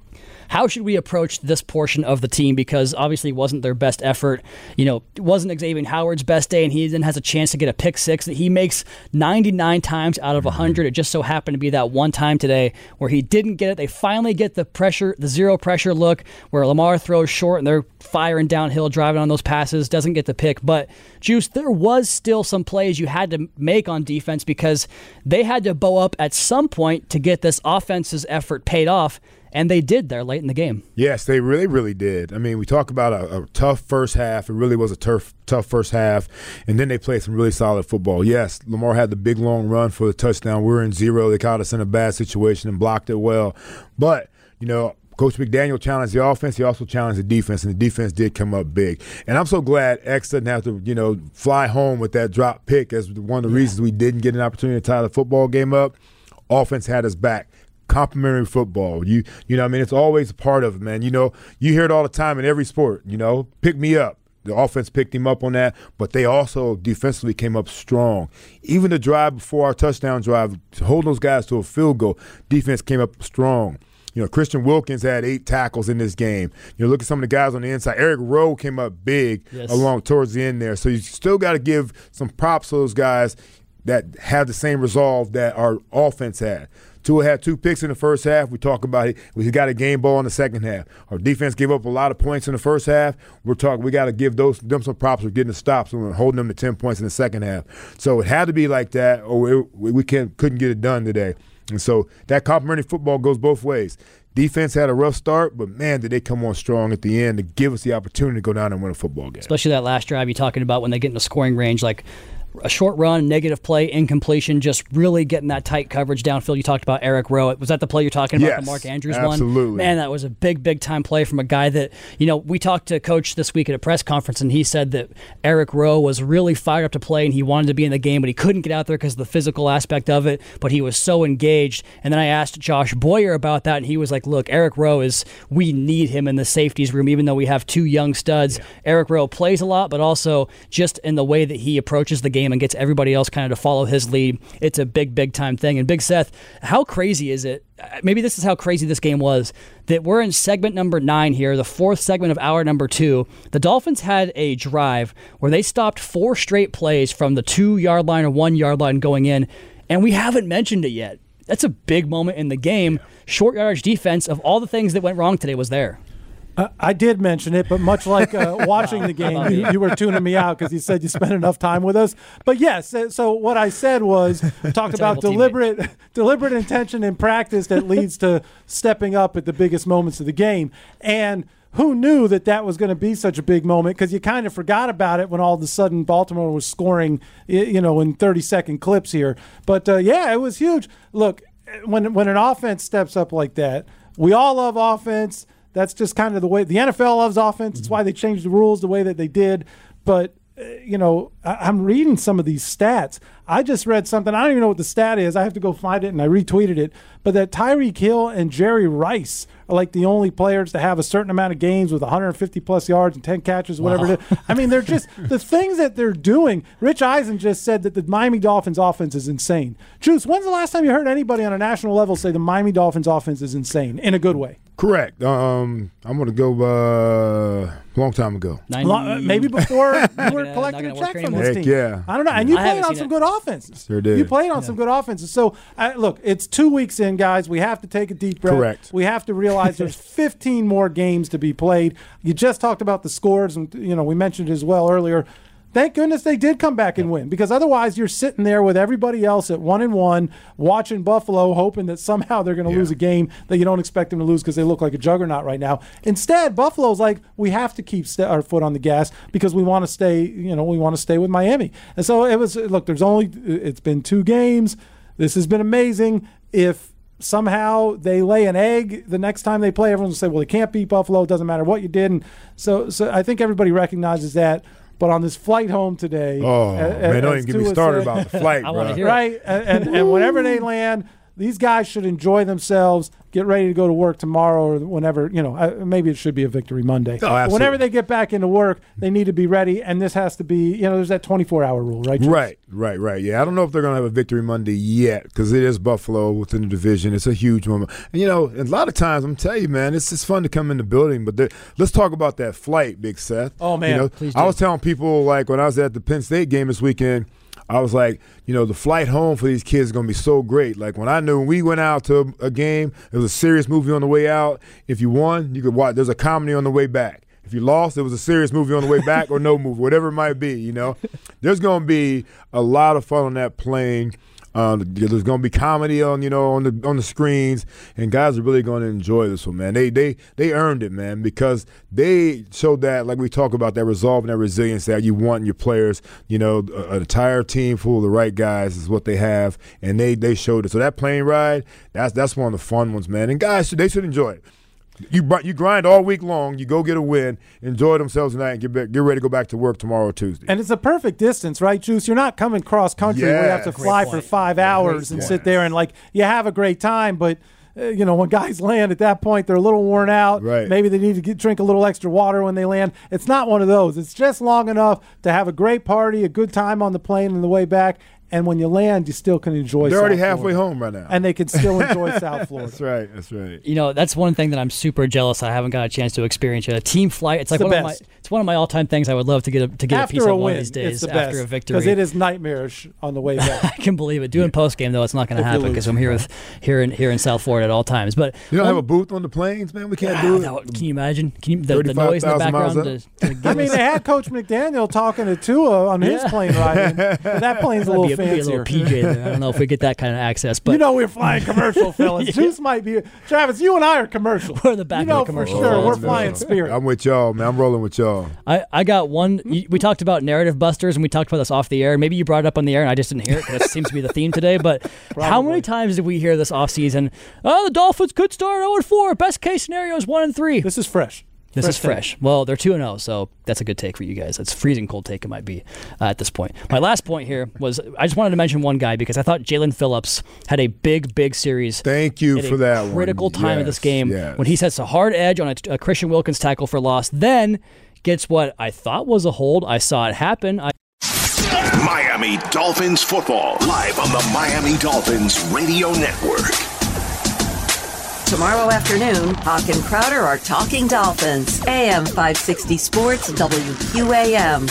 How should we approach this portion of the team? Because obviously it wasn't their best effort. You know, it wasn't Xavier Howard's best day, and he then has a chance to get a pick six that he makes 99 times out of 100. It just so happened to be that one time today where he didn't get it. They finally get the pressure, the zero pressure look where Lamar throws short and they're firing downhill, driving on those passes, doesn't get the pick. But, Juice, there was still some plays you had to make on defense because they had to bow up at some point to get this offense's effort paid off. And they did there late in the game. Yes, they really, really did. I mean, we talk about a tough first half. It really was a tough first half. And then they played some really solid football. Yes, Lamar had the big, long run for the touchdown. We were in zero. They caught us in a bad situation and blocked it well. But, you know, Coach McDaniel challenged the offense. He also challenged the defense, and the defense did come up big. And I'm so glad X doesn't have to, you know, fly home with that drop pick as one of the reasons we didn't get an opportunity to tie the football game up. Offense had us back. Complimentary football. You know what I mean? It's always a part of it, man. You know, you hear it all the time in every sport, you know, pick me up. The offense picked him up on that, but they also defensively came up strong. Even the drive before our touchdown drive, to hold those guys to a field goal, defense came up strong. You know, Christian Wilkins had 8 tackles in this game. You know, look at some of the guys on the inside. Eric Rowe came up big along towards the end there. So you still got to give some props to those guys that have the same resolve that our offense had. Tua had 2 picks in the first half. We talk about it. We got a game ball in the second half. Our defense gave up a lot of points in the first half. We got to give them some props for getting the stops and holding them to 10 points in the second half. So it had to be like that, or we couldn't get it done today. And so that complimentary football goes both ways. Defense had a rough start, but, man, did they come on strong at the end to give us the opportunity to go down and win a football game. Especially that last drive you're talking about when they get in the scoring range, like a short run, negative play, incompletion, just really getting that tight coverage downfield. You talked about Eric Rowe. Was that the play you're talking about, the Mark Andrews one? Absolutely. Man, that was a big time play from a guy that, we talked to Coach this week at a press conference, and he said that Eric Rowe was really fired up to play, and he wanted to be in the game, but he couldn't get out there because of the physical aspect of it, but he was so engaged. And then I asked Josh Boyer about that, and he was like, look, Eric Rowe we need him in the safeties room, even though we have two young studs. Yeah. Eric Rowe plays a lot, but also just in the way that he approaches the game and gets everybody else kind of to follow his lead, it's a big time thing. And Big Seth, how crazy is it? Maybe this is how crazy this game was, that we're in segment number 9 here, the 4th segment of hour number 2. The Dolphins had a drive where they stopped 4 straight plays from the 2-yard line or 1-yard line going in, and we haven't mentioned it yet. That's a big moment in the game. Short yardage defense, of all the things that went wrong today, was there. I did mention it, but much like watching the game, you were tuning me out because you said you spent enough time with us. But yes, so what I said was talked about deliberate intention in practice that leads to stepping up at the biggest moments of the game. And who knew that was going to be such a big moment, because you kind of forgot about it when all of a sudden Baltimore was scoring, in 30-second clips here. But, it was huge. Look, when an offense steps up like that, we all love offense. That's just kind of the way the NFL loves offense. It's why they changed the rules the way that they did. But, I'm reading some of these stats. I just read something. I don't even know what the stat is. I have to go find it, and I retweeted it. But that Tyreek Hill and Jerry Rice are like the only players to have a certain amount of games with 150-plus yards and 10 catches, whatever it is. I mean, they're just – the things that they're doing. Rich Eisen just said that the Miami Dolphins offense is insane. Juice, when's the last time you heard anybody on a national level say the Miami Dolphins offense is insane in a good way? Correct. I'm going to go a long time ago. Maybe before you were collecting a check from this team. Yeah. I don't know. And you played on some good offenses. Sure did. You played on some good offenses. So, look, it's 2 weeks in, guys. We have to take a deep breath. Correct. We have to realize there's 15 more games to be played. You just talked about the scores, and we mentioned it as well earlier. Thank goodness they did come back and win, because otherwise you're sitting there with everybody else at 1-1, watching Buffalo, hoping that somehow they're going to lose a game that you don't expect them to lose because they look like a juggernaut right now. Instead, Buffalo's like, we have to keep our foot on the gas because we want to stay. We want to stay with Miami. And so it was. Look, it's been 2 games. This has been amazing. If somehow they lay an egg the next time they play, everyone will say, well, they can't beat Buffalo. It doesn't matter what you did. And so I think everybody recognizes that. But on this flight home today, don't even get me started about the flight, bro. Right, and whenever they land, these guys should enjoy themselves, get ready to go to work tomorrow or whenever, maybe it should be a Victory Monday. Oh, absolutely. Whenever they get back into work, they need to be ready, and this has to be, there's that 24-hour rule, right, James? Right. Yeah, I don't know if they're going to have a Victory Monday yet, because it is Buffalo within the division. It's a huge moment. And, a lot of times, I'm telling you, man, it's just fun to come in the building. But let's talk about that flight, Big Seth. Oh, man, please do. I was telling people, like, when I was at the Penn State game this weekend, I was like, the flight home for these kids is going to be so great. Like, when we went out to a game, it was a serious movie on the way out. If you won, you could watch. There's a comedy on the way back. If you lost, it was a serious movie on the way back or no movie, whatever it might be, There's going to be a lot of fun on that plane. There's going to be comedy on the screens, and guys are really going to enjoy this one, man. They earned it, man, because they showed that, like we talk about, that resolve and that resilience that you want in your players. An entire team full of the right guys is what they have, and they showed it. So that plane ride, that's one of the fun ones, man. And guys, they should enjoy it. You grind all week long. You go get a win, enjoy themselves tonight, and get ready to go back to work tomorrow or Tuesday. And it's a perfect distance, right, Juice? You're not coming cross country where you have to fly for 5 hours and sit there and you have a great time, but when guys land at that point, they're a little worn out. Right. Maybe they need to drink a little extra water when they land. It's not one of those. It's just long enough to have a great party, a good time on the plane on the way back. And when you land, you still can enjoy They're South already Florida. halfway home right now. And they can still enjoy South Florida. That's right. That's one thing that I'm super jealous I haven't got a chance to experience yet. A team flight. It's like one of my all-time things I would love to get a piece of one of these days after a victory. Because it is nightmarish on the way back. I can believe it. Doing post-game, though, it's not going to happen because I'm here in South Florida at all times. But you don't have a booth on the planes, man? We can't do it? No, can you imagine? The noise in the background? I mean, they had Coach McDaniel talking to Tua on his plane ride. That plane's a little fancier. Be a little PJ there. I don't know if we get that kind of access, but we're flying commercial, fellas. Yeah. Juice might be. Travis, you and I are commercial. We're in the back of the commercial. For sure, we're flying Spirit. I'm with y'all, man. I'm rolling with y'all. I got one. We talked about narrative busters, and we talked about this off the air. Maybe you brought it up on the air, and I just didn't hear it. That seems to be the theme today. But how many times did we hear this offseason? Oh, the Dolphins could start 0-4. Best case scenario is 1-3. This is fresh. This is fresh. Well, they're 2-0, so that's a good take for you guys. It's freezing cold take it might be at this point. My last point here was I just wanted to mention one guy because I thought Jalen Phillips had a big series. Thank you for that one. Critical time of this game yes. when he sets a hard edge on a Christian Wilkins tackle for loss, then gets what I thought was a hold. I saw it happen. Miami Dolphins football, live on the Miami Dolphins Radio Network. Tomorrow afternoon, Hawk and Crowder are talking Dolphins. AM 560 Sports, WQAM.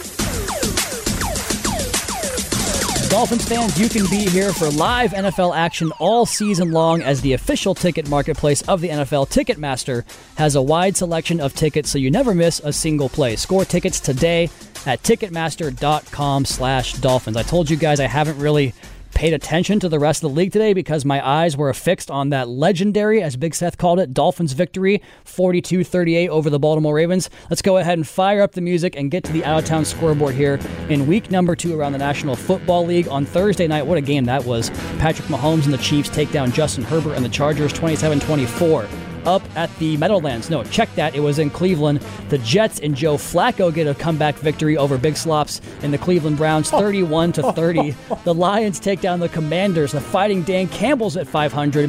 Dolphins fans, you can be here for live NFL action all season long as the official ticket marketplace of the NFL. Ticketmaster has a wide selection of tickets so you never miss a single play. Score tickets today at Ticketmaster.com/Dolphins. I told you guys I haven't really paid attention to the rest of the league today because my eyes were affixed on that legendary, as Big Seth called it, Dolphins victory, 42-38 over the Baltimore Ravens. Let's go ahead and fire up the music and get to the out-of-town scoreboard here in week number 2 around the National Football League. On Thursday night, what a game that was. Patrick Mahomes and the Chiefs take down Justin Herbert and the Chargers 27-24. Up at the Meadowlands. No, check that. It was in Cleveland. The Jets and Joe Flacco get a comeback victory over Big Slops and the Cleveland Browns, 31-30. The Lions take down the Commanders. The Fighting Dan Campbell's at 500,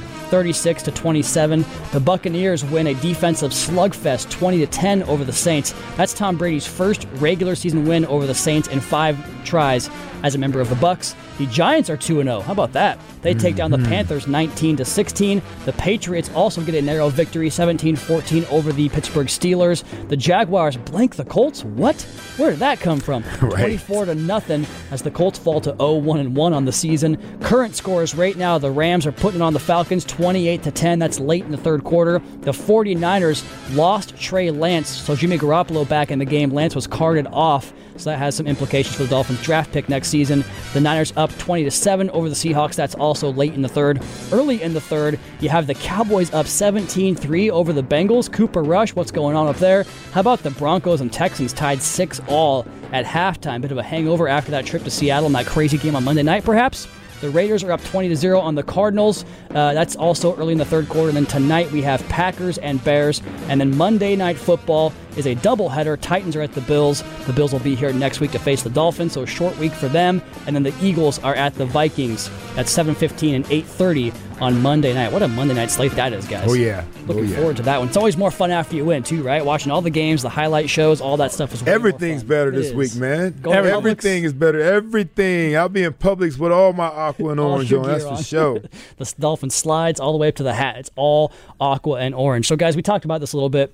36-27. The Buccaneers win a defensive slugfest, 20-10 over the Saints. That's Tom Brady's first regular season win over the Saints in 5 tries as a member of the Bucs. The Giants are 2-0. How about that? They take down the Panthers 19-16. The Patriots also get a narrow victory, 17-14 over the Pittsburgh Steelers. The Jaguars blank the Colts. What? Where did that come from? Right. 24-0 as the Colts fall to 0-1-1 on the season. Current scores right now, the Rams are putting it on the Falcons 28-10. That's late in the third quarter. The 49ers lost Trey Lance, so Jimmy Garoppolo back in the game. Lance was carted off, so that has some implications for the Dolphins draft pick next season. The Niners up 20-7 over the Seahawks. That's also late in the third. Early in the third, you have the Cowboys up 17-3 over the Bengals. Cooper Rush, what's going on up there? How about the Broncos and Texans tied 6-all at halftime? Bit of a hangover after that trip to Seattle and that crazy game on Monday night, perhaps? The Raiders are up 20-0 on the Cardinals. That's also early in the third quarter. And then tonight we have Packers and Bears. And then Monday Night Football is a doubleheader. Titans are at the Bills. The Bills will be here next week to face the Dolphins, so a short week for them. And then the Eagles are at the Vikings at 7:15 and 8:30 on Monday night. What a Monday night slate that is, guys. Oh, yeah. Looking forward to that one. It's always more fun after you win, too, right? Watching all the games, the highlight shows, all that stuff is way Everything's more fun. better this week, man. Everything is better. Everything. I'll be in Publix with all my aqua and orange on. That's for sure. The Dolphin slides all the way up to the hat. It's all aqua and orange. So, guys, we talked about this a little bit.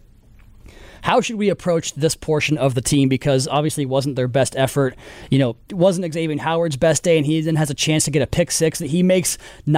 How should we approach this portion of the team? Because obviously it wasn't their best effort. You know, it wasn't Xavier Howard's best day, and he then has a chance to get a pick six that he makes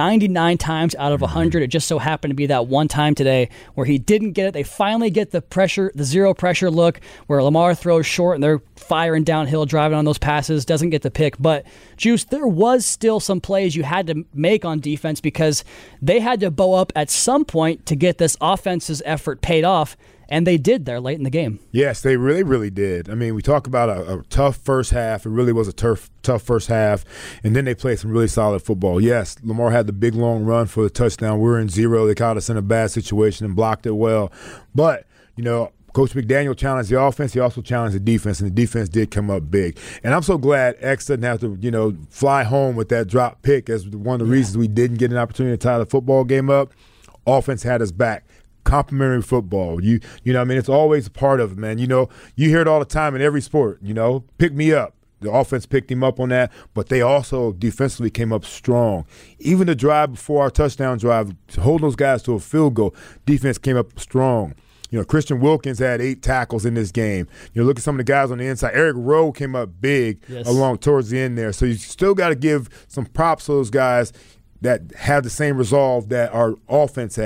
99 times out of 100. It just so happened to be that one time today where he didn't get it. They finally get the pressure, the zero pressure look where Lamar throws short and they're firing downhill, driving on those passes, doesn't get the pick. But, Juice, there was still some plays you had to make on defense because they had to bow up at some point to get this offense's effort paid off. And they did there late in the game. Yes, they really did. I mean, we talk about a tough first half. It really was a tough first half. And then they played some really solid football. Yes, Lamar had the big, long run for the touchdown. We were in zero. They caught us in a bad situation and blocked it well. But, you know, Coach McDaniel challenged the offense. He also challenged the defense, and the defense did come up big. And I'm so glad X doesn't have to, you know, fly home with that drop pick as one of the reasons we didn't get an opportunity to tie the football game up. Offense had us back. Complimentary football. You know, I mean, it's always a part of it, man. You know, you hear it all the time in every sport, you know, pick me up. The offense picked him up on that, but they also defensively came up strong. Even the drive before our touchdown drive, to hold those guys to a field goal, defense came up strong. You know, Christian Wilkins had 8 tackles in this game. You know, look at some of the guys on the inside. Eric Rowe came up big along towards the end there. So you still got to give some props to those guys that have the same resolve that our offense had.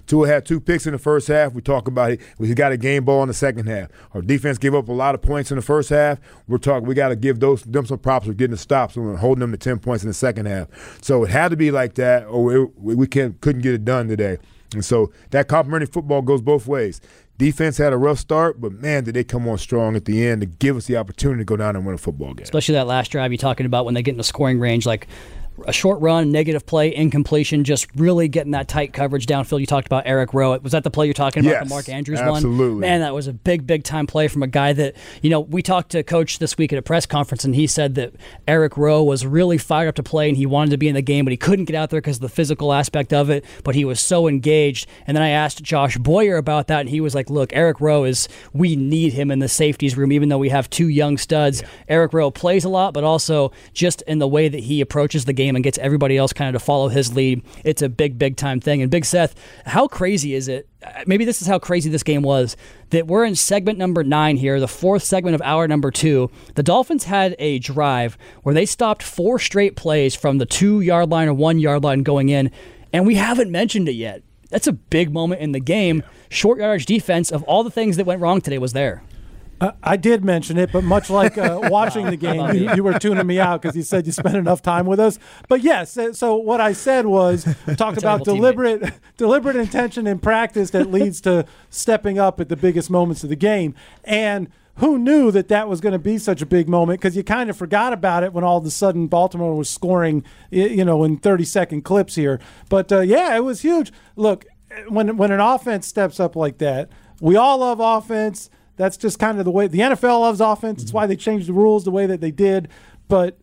Tua had 2 picks in the first half. We talk about he got a game ball in the second half. Our defense gave up a lot of points in the first half. We got to give them some props for getting the stops and holding them to 10 points in the second half. So it had to be like that, or we couldn't get it done today. And so that complimentary football goes both ways. Defense had a rough start, but, man, did they come on strong at the end to give us the opportunity to go down and win a football game. Especially that last drive you're talking about when they get in the scoring range, like a short run, negative play, incompletion, just really getting that tight coverage downfield. You talked about Eric Rowe. Was that the play you're talking about, yes, the Mark Andrews absolutely. one? Man, that was a big time play from a guy that, we talked to Coach this week at a press conference, and he said that Eric Rowe was really fired up to play, and he wanted to be in the game, but he couldn't get out there because of the physical aspect of it, but he was so engaged. And then I asked Josh Boyer about that, and he was like, look, Eric Rowe we need him in the safeties room, even though we have 2 young studs. Yeah. Eric Rowe plays a lot, but also just in the way that he approaches the game and gets everybody else kind of to follow his lead, it's a big time thing. And Big Seth, how crazy is it? Maybe this is how crazy this game was, that we're in segment number 9 here, the 4th segment of hour number 2. The Dolphins had a drive where they stopped 4 straight plays from the 2-yard line or 1-yard line going in, and we haven't mentioned it yet. That's a big moment in the game. Yeah. Short yardage defense, of all the things that went wrong today, was there. I did mention it, but much like watching the game, you were tuning me out because you said you spent enough time with us. But yes, so what I said was talked about deliberate intention in practice that leads to stepping up at the biggest moments of the game. And who knew that was going to be such a big moment, because you kind of forgot about it when all of a sudden in was scoring, in 30-second clips here. But, it was huge. Look, when an offense steps up like that, we all love offense. That's just kind of the way the NFL loves offense. It's why they changed the rules the way that they did. But,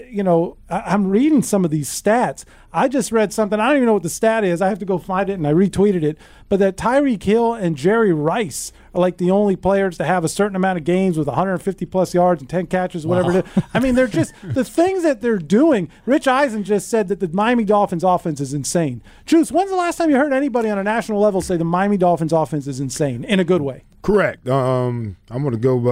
I'm reading some of these stats. I just read something. I don't even know what the stat is. I have to go find it, and I retweeted it. But that Tyreek Hill and Jerry Rice are like the only players to have a certain amount of games with 150-plus yards and 10 catches, whatever it is. I mean, they're just – the things that they're doing. Rich Eisen just said that the Miami Dolphins offense is insane. Juice, when's the last time you heard anybody on a national level say the Miami Dolphins offense is insane in a good way? Correct. I'm going to go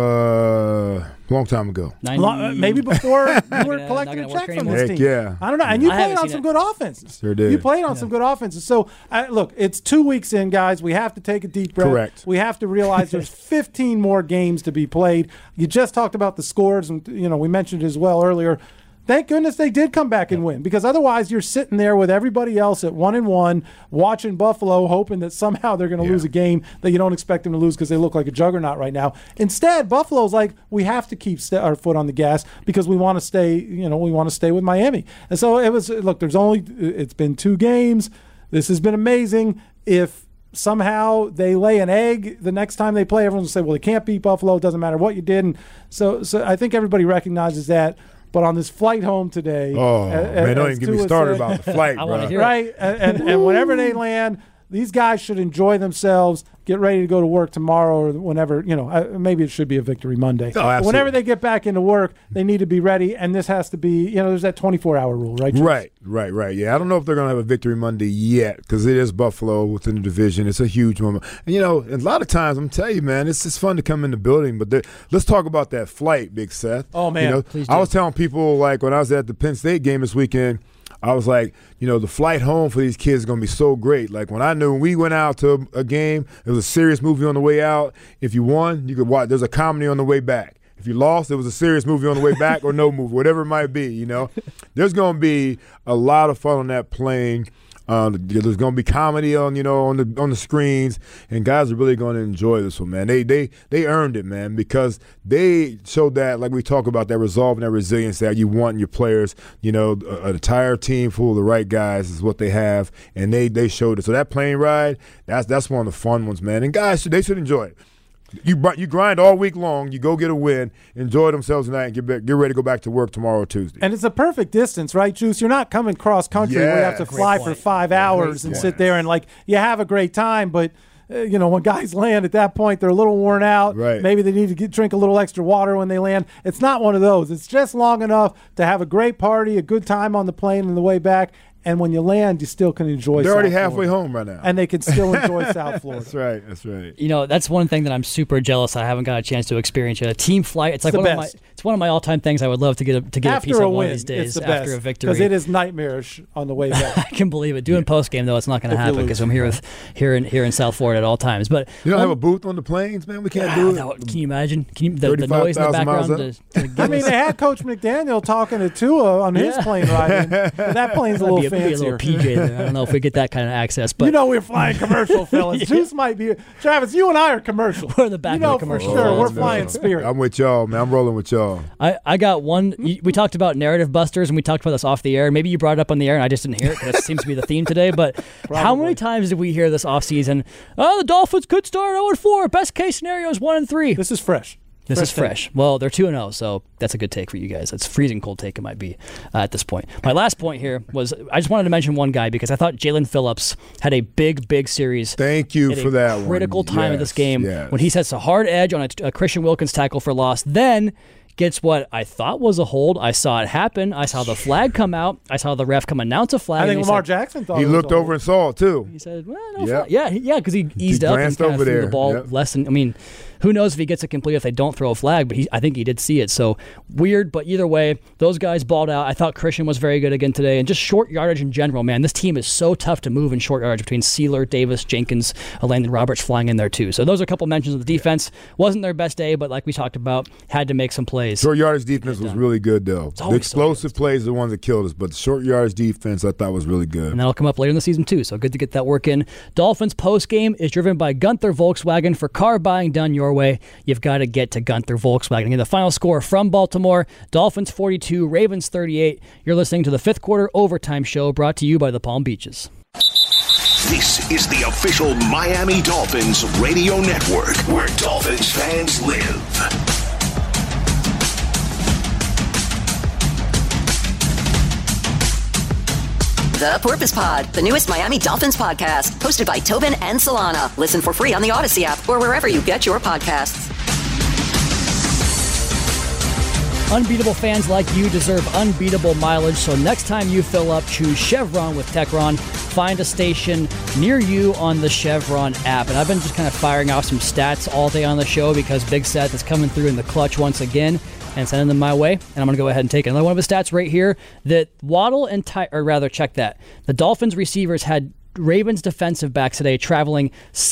a long time ago. Maybe before you were collecting a check from this team. Yeah. I don't know. And you played on some good offenses. Sure did. You played on some good offenses. So, look, it's 2 weeks in, guys. We have to take a deep breath. Correct. We have to realize there's 15 more games to be played. You just talked about the scores, and we mentioned it as well earlier. Thank goodness they did come back and win, because otherwise you're sitting there with everybody else at 1-1, watching Buffalo, hoping that somehow they're going to lose a game that you don't expect them to lose because they look like a juggernaut right now. Instead, Buffalo's like, we have to keep our foot on the gas because we want to stay. We want to stay with Miami. And so it was. Look, it's been 2 games. This has been amazing. If somehow they lay an egg the next time they play, everyone will say, well, they can't beat Buffalo. It doesn't matter what you did. And so I think everybody recognizes that. But on this flight home today, don't even get me started about the flight, bro. Right? And whenever they land, these guys should enjoy themselves, get ready to go to work tomorrow or whenever, maybe it should be a Victory Monday. Oh, absolutely. Whenever they get back into work, they need to be ready, and this has to be, there's that 24-hour rule, right? Right. Yeah, I don't know if they're going to have a Victory Monday yet, because it is Buffalo within the division. It's a huge moment. And, a lot of times, I'm telling you, man, it's just fun to come in the building. But let's talk about that flight, Big Seth. Oh, man, please do. I was telling people, like, when I was at the Penn State game this weekend, I was like, the flight home for these kids is going to be so great. Like, when we went out to a game, it was a serious movie on the way out. If you won, you could watch. There's a comedy on the way back. If you lost, it was a serious movie on the way back or no movie, whatever it might be, There's going to be a lot of fun on that plane. There's going to be comedy on the screens, and guys are really going to enjoy this one, man. They earned it, man, because they showed that, like we talk about, that resolve and that resilience that you want in your players. An entire team full of the right guys is what they have, and they showed it. So that plane ride, that's one of the fun ones, man. And guys, they should enjoy it. You grind all week long. You go get a win, enjoy themselves tonight, and get ready to go back to work tomorrow or Tuesday. And it's a perfect distance, right, Juice? You're not coming cross country where you have to fly for 5 hours and sit there and you have a great time, but. When guys land at that point, they're a little worn out. Right. Maybe they need to drink a little extra water when they land. It's not one of those. It's just long enough to have a great party, a good time on the plane on the way back. And when you land, you still can enjoy. They're South already Florida. halfway home right now, and they can still enjoy South Florida. That's right. That's one thing that I'm super jealous I haven't got a chance to experience yet. A team flight. It's like one It's one of my all-time things I would love to get a piece of one of these days after a victory. Because it is nightmarish on the way back. I can believe it. Doing post-game, though, it's not going to happen because I'm here in South Florida at all times. But you don't have a booth on the planes, man? We can't do it? Can you imagine? The noise in the background? I mean, they had Coach McDaniel talking to Tua on his plane riding. But that plane's a little fancier. Be a little PJ there. I don't know if we get that kind of access. But we're flying commercial, fellas. Juice might be. Travis, you and I are commercial. We're in the back of the commercial. For sure. We're flying Spirit. I'm with y'all, man. I'm rolling with y'all. I got one. We talked about narrative busters, and we talked about this off the air. Maybe you brought it up on the air, and I just didn't hear it. That seems to be the theme today. But how many times did we hear this offseason? Oh, the Dolphins could start 0-4. Best case scenario is 1-3. This is fresh. This is fresh. Well, they're 2-0, so that's a good take for you guys. It's freezing cold take it might be at this point. My last point here was I just wanted to mention one guy because I thought Jalen Phillips had a big series. Thank you for that one. Critical time of this game when he sets a hard edge on a Christian Wilkins tackle for loss. Then gets what I thought was a hold. I saw it happen. I saw the flag come out. I saw the ref come announce a flag. I think Lamar Jackson thought he looked over and saw it too. He said, "Well, no flag." Yeah, because he eased up and kind of threw the ball less than. I mean, who knows if he gets it complete if they don't throw a flag? But I think he did see it. So weird, but either way, those guys balled out. I thought Christian was very good again today, and just short yardage in general. Man, this team is so tough to move in short yardage between Sealer, Davis, Jenkins, Landon Roberts flying in there too. So those are a couple mentions of the defense. Wasn't their best day, but like we talked about, had to make some plays. Short yardage defense was really good though. The explosive plays are the ones that killed us, but the short yardage defense I thought was really good. And that'll come up later in the season too. So good to get that work in. Dolphins post game is driven by Gunther Volkswagen. For car buying done your way, you've got to get to Gunther Volkswagen. And the final score from Baltimore, Dolphins 42, Ravens 38. You're listening to the fifth quarter overtime show brought to you by the Palm Beaches. This is the official Miami Dolphins radio network where Dolphins fans live. The Porpoise Pod, the newest Miami Dolphins podcast, hosted by Tobin and Solana. Listen for free on the Odyssey app or wherever you get your podcasts. Unbeatable fans like you deserve unbeatable mileage, so next time you fill up, choose Chevron with Techron. Find a station near you on the Chevron app. And I've been just kind of firing off some stats all day on the show because Big Seth is coming through in the clutch once again and sending them my way. And I'm going to go ahead and take another one of his stats right here that Waddle and check that. The Dolphins receivers had Ravens defensive backs today traveling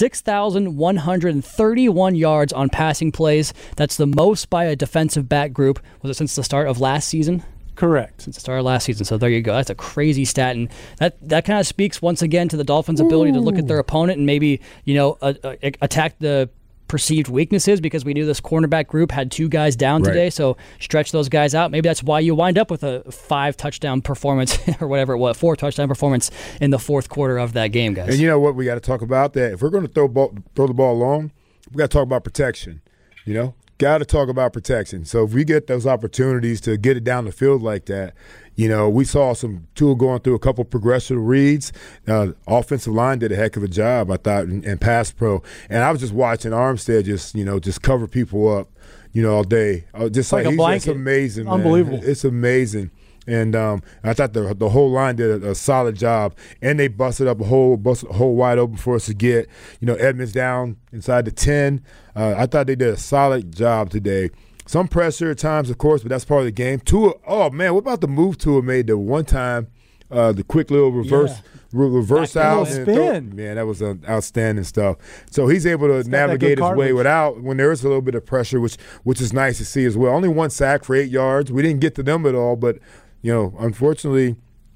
6,131 yards on passing plays. That's the most by a defensive back group. Was it since the start of last season? Correct. Since the start of last season. So there you go. That's a crazy stat. And that kind of speaks once again to the Dolphins' ability to look at their opponent and maybe, attack the perceived weaknesses because we knew this cornerback group had two guys down today, so stretch those guys out. Maybe that's why you wind up with a 5-touchdown performance or whatever it was, 4-touchdown performance in the fourth quarter of that game, guys. And you know what? We got to talk about that. If we're going to throw the ball long, we got to talk about protection. Got to talk about protection. So if we get those opportunities to get it down the field like that, we saw some Tua going through a couple progressive reads. Offensive line did a heck of a job, I thought, in pass pro. And I was just watching Armstead just cover people up, all day. Just like a blanket. It's amazing, man. Unbelievable. It's amazing. And I thought the whole line did a solid job, and they busted up a hole wide open for us to get. Edmonds down inside the 10. I thought they did a solid job today. Some pressure at times, of course, but that's part of the game. Tua, oh man, what about the move Tua made the one time, the quick little reverse out and spin? Man, that was outstanding stuff. So he's able to navigate his way without when there is a little bit of pressure, which is nice to see as well. Only one sack for 8 yards. We didn't get to them at all, but fortunately,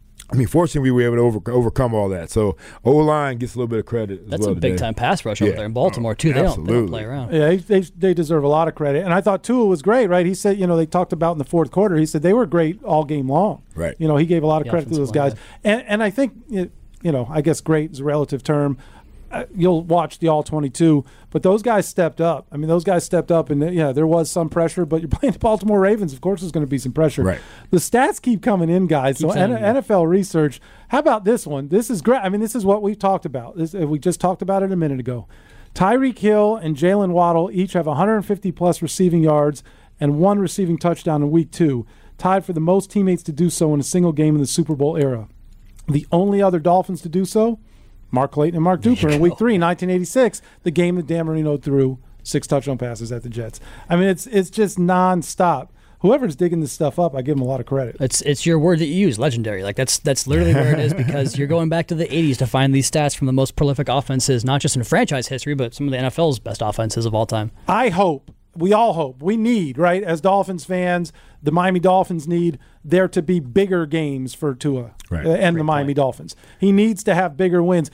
we were able to overcome all that. So O-line gets a little bit of credit. That's a big-time pass rush over there in Baltimore, too. They don't play around. Yeah, they deserve a lot of credit. And I thought Tua was great, right? He said, they talked about in the fourth quarter, he said they were great all game long. Right. He gave a lot of credit to those guys. And I think, I guess great is a relative term. You'll watch the All-22, but those guys stepped up. I mean, those guys stepped up, and there was some pressure, but you're playing the Baltimore Ravens. Of course there's going to be some pressure. Right. The stats keep coming in, guys. So NFL research, how about this one? This is great. I mean, this is what we've talked about. We just talked about it a minute ago. Tyreek Hill and Jalen Waddle each have 150-plus receiving yards and one receiving touchdown in Week 2, tied for the most teammates to do so in a single game in the Super Bowl era. The only other Dolphins to do so, Mark Clayton and Mark Duper in Week 3, 1986, the game that Dan Marino threw 6 touchdown passes at the Jets. I mean, it's just nonstop. whoever's digging this stuff up, I give them a lot of credit. It's your word that you use, legendary. Like that's literally where it is, because you're going back to the 80s to find these stats from the most prolific offenses, not just in franchise history, but some of the NFL's best offenses of all time. I hope, we all hope, we need, right, as Dolphins fans, the Miami Dolphins need there to be bigger games for Tua and the Miami Dolphins. He needs to have bigger wins.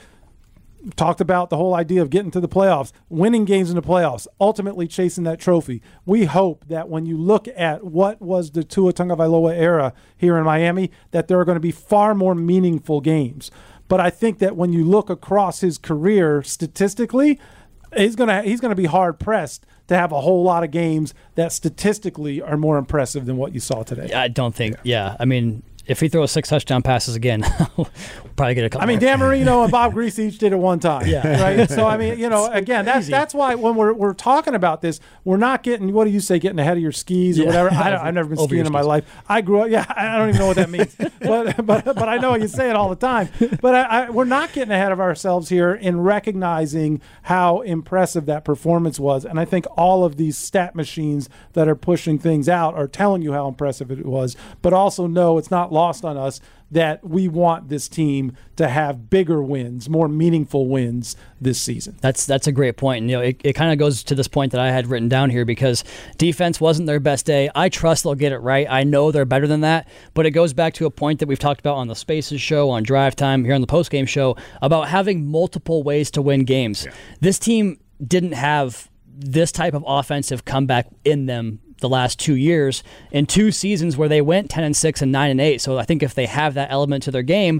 Talked about the whole idea of getting to the playoffs, winning games in the playoffs, ultimately chasing that trophy. We hope that when you look at what was the Tua Tagovailoa era here in Miami, that there are going to be far more meaningful games. But I think that when you look across his career statistically, he's going to be hard pressed to have a whole lot of games that statistically are more impressive than what you saw today. I don't think. Yeah, I mean, if he throws 6 touchdown passes again, we'll probably get a couple. I mean, Dan Marino and Bob Grease each did it one time. Yeah. Right. So I mean, again, that's why when we're talking about this, we're not getting, what do you say, getting ahead of your skis or whatever. I've never been skiing in my life. I grew up. Yeah, I don't even know what that means, but I know you say it all the time. But we're not getting ahead of ourselves here in recognizing how impressive that performance was. And I think all of these stat machines that are pushing things out are telling you how impressive it was. But also know it's not lost on us that we want this team to have bigger wins, more meaningful wins this season. That's a great point. And it kind of goes to this point that I had written down here, because defense wasn't their best day. I trust they'll get it right. I know they're better than that, but it goes back to a point that we've talked about on the Spaces show, on Drive Time, here on the postgame show, about having multiple ways to win games. Yeah. This team didn't have this type of offensive comeback in them the last 2 years, in 2 seasons where they went 10-6 and 9-8. So I think if they have that element to their game,